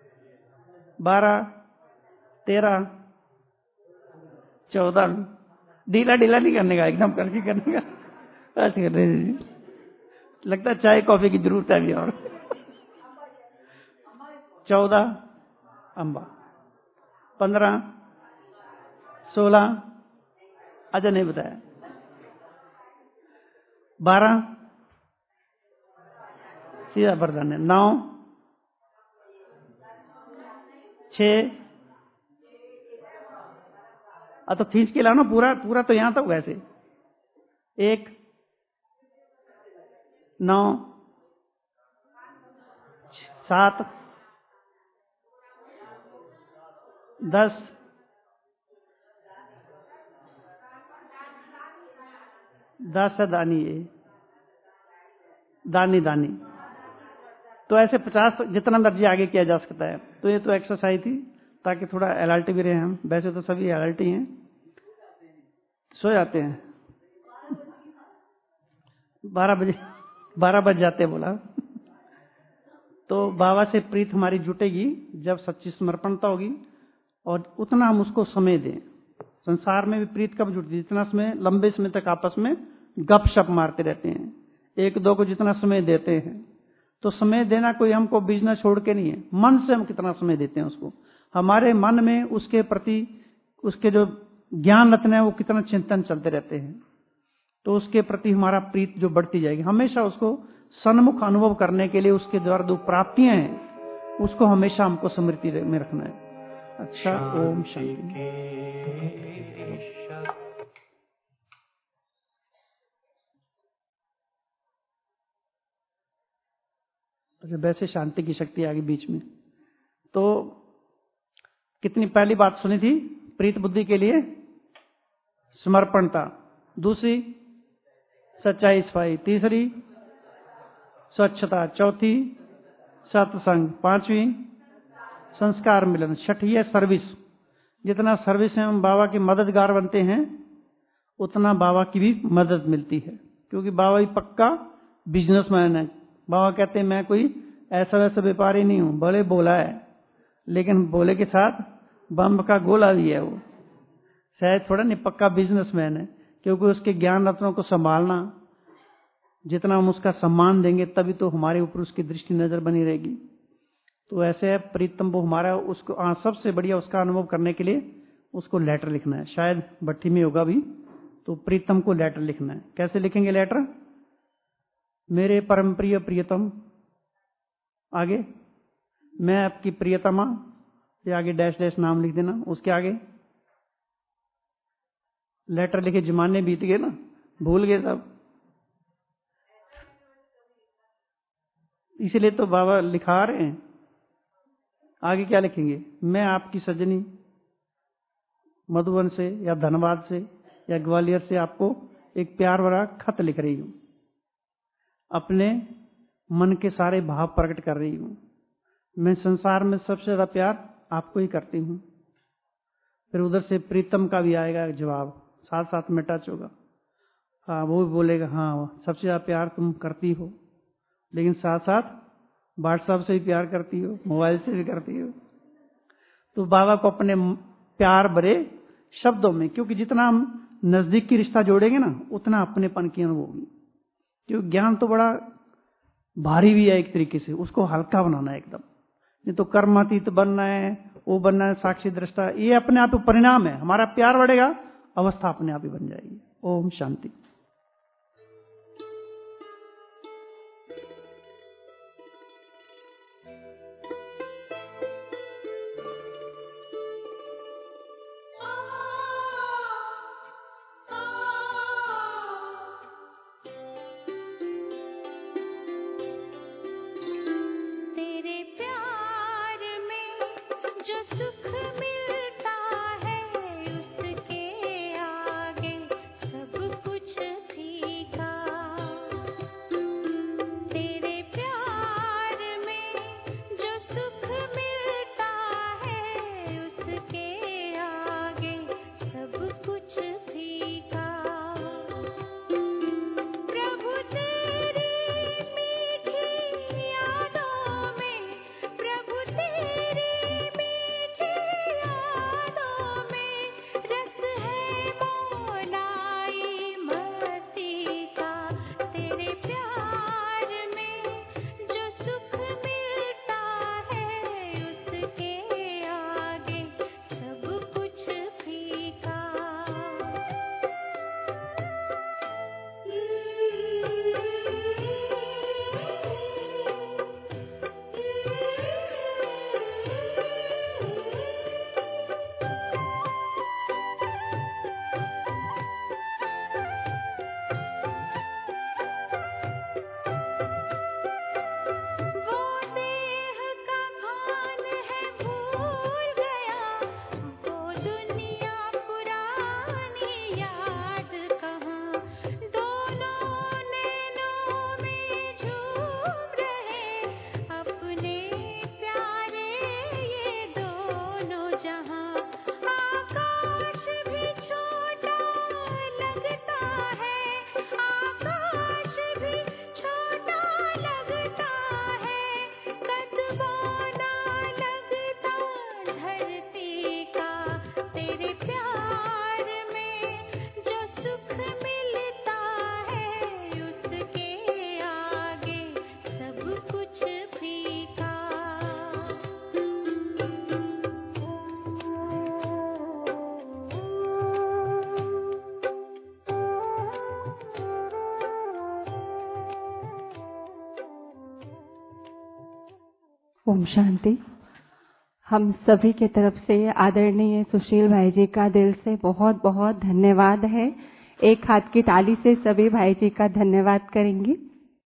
Speaker 2: बारह, तेरह, चौदह, ढीला ढीला नहीं करने का, एकदम करके करने का। ऐसे कर रहे, लगता है चाय कॉफी की जरूरत है अभी। और चौदह अम्बा, पंद्रह, सोलह, अच्छा नहीं बताया, बारह सीधा बरदान है, नौ, छह, अब तो खींच के लाओ ना पूरा पूरा, तो यहां तक वैसे एक, नौ, सात, दस, दस है दानी, ये दानी दानी। तो ऐसे पचास जितना मर्जी आगे किया जा सकता है। तो ये तो एक्सरसाइज थी ताकि थोड़ा अलर्ट भी रहे हम। वैसे तो सभी अलर्ट ही हैं, सो जाते हैं, बारह बजे बारह बज जाते हैं बोला। तो बाबा से प्रीत हमारी जुटेगी जब सच्ची समर्पणता होगी और उतना हम उसको समय दें। संसार में भी प्रीत कब जुटती है? जितना समय, लंबे समय तक आपस में गपशप मारते रहते हैं, एक दो को जितना समय देते हैं। तो समय देना कोई हमको बिजनेस छोड़ के नहीं है, मन से हम कितना समय देते हैं उसको। हमारे मन में उसके प्रति उसके जो ज्ञान रत्न है वो कितना चिंतन चलते रहते हैं, तो उसके प्रति हमारा प्रीत जो बढ़ती जाएगी। हमेशा उसको सन्मुख अनुभव करने के लिए उसके द्वारा जो प्राप्तियां हैं उसको हमेशा हमको स्मृति में रखना है। अच्छा, ओम शांति। अच्छा, वैसे शांति की शक्ति आ गई बीच में। तो कितनी पहली बात सुनी थी? प्रीत बुद्धि के लिए समर्पणता, दूसरी सच्चाई सफाई, तीसरी स्वच्छता, चौथी सत्संग, पांचवी संस्कार मिलन, छठी है सर्विस। जितना सर्विस में हम बाबा के मददगार बनते हैं उतना बाबा की भी मदद मिलती है, क्योंकि बाबा ही पक्का बिजनेसमैन है। बाबा कहते हैं मैं कोई ऐसा वैसा व्यापारी नहीं हूं, भले बोला है लेकिन बोले के साथ बम का गोला भी है। वो शायद थोड़ा नहीं, पक्का बिजनेसमैन है, क्योंकि उसके ज्ञान रत्नों को संभालना, जितना हम उसका सम्मान देंगे तभी तो हमारे ऊपर उसकी दृष्टि नजर बनी रहेगी। तो ऐसे है प्रीतम, वो हमारा उसको आ, सबसे बढ़िया उसका अनुभव करने के लिए उसको लेटर लिखना है। शायद भट्टी में होगा भी, तो प्रीतम को लेटर लिखना है। कैसे लिखेंगे लेटर? मेरे परम प्रिय प्रियतम, आगे मैं आपकी प्रियतमा, ये आगे डैश डैश नाम लिख देना। उसके आगे लेटर लिखे जमाने बीत गए ना, भूल गए सब, इसलिए तो बाबा लिखा रहे हैं। आगे क्या लिखेंगे? मैं आपकी सजनी मधुबन से या धनबाद से या ग्वालियर से आपको एक प्यार भरा खत लिख रही हूं, अपने मन के सारे भाव प्रकट कर रही हूं। मैं संसार में सबसे ज्यादा प्यार आपको ही करती हूं। फिर उधर से प्रीतम का भी आएगा जवाब, साथ साथ में टच होगा। हाँ, वो भी बोलेगा हाँ सबसे ज्यादा प्यार तुम करती हो, लेकिन साथ साथ व्हाट्सएप से भी प्यार करती हो, मोबाइल से भी करती हो। तो बाबा को अपने प्यार भरे शब्दों में, क्योंकि जितना हम नजदीक की रिश्ता जोड़ेंगे ना उतना अपनेपन की अनुभव होगी। क्योंकि ज्ञान तो बड़ा भारी भी है एक तरीके से, उसको हल्का बनाना है एकदम। नहीं तो कर्मातीत बनना है, वो बनना है साक्षी दृष्टा, ये अपने आप परिणाम है। हमारा प्यार बढ़ेगा, अवस्था अपने आप ही बन जाएगी। ओम शांति।
Speaker 3: सब कुछ ओम शांति। हम सभी के तरफ से आदरणीय सुशील भाई जी का दिल से बहुत बहुत धन्यवाद है। एक हाथ की ताली से सभी भाई जी का धन्यवाद करेंगे।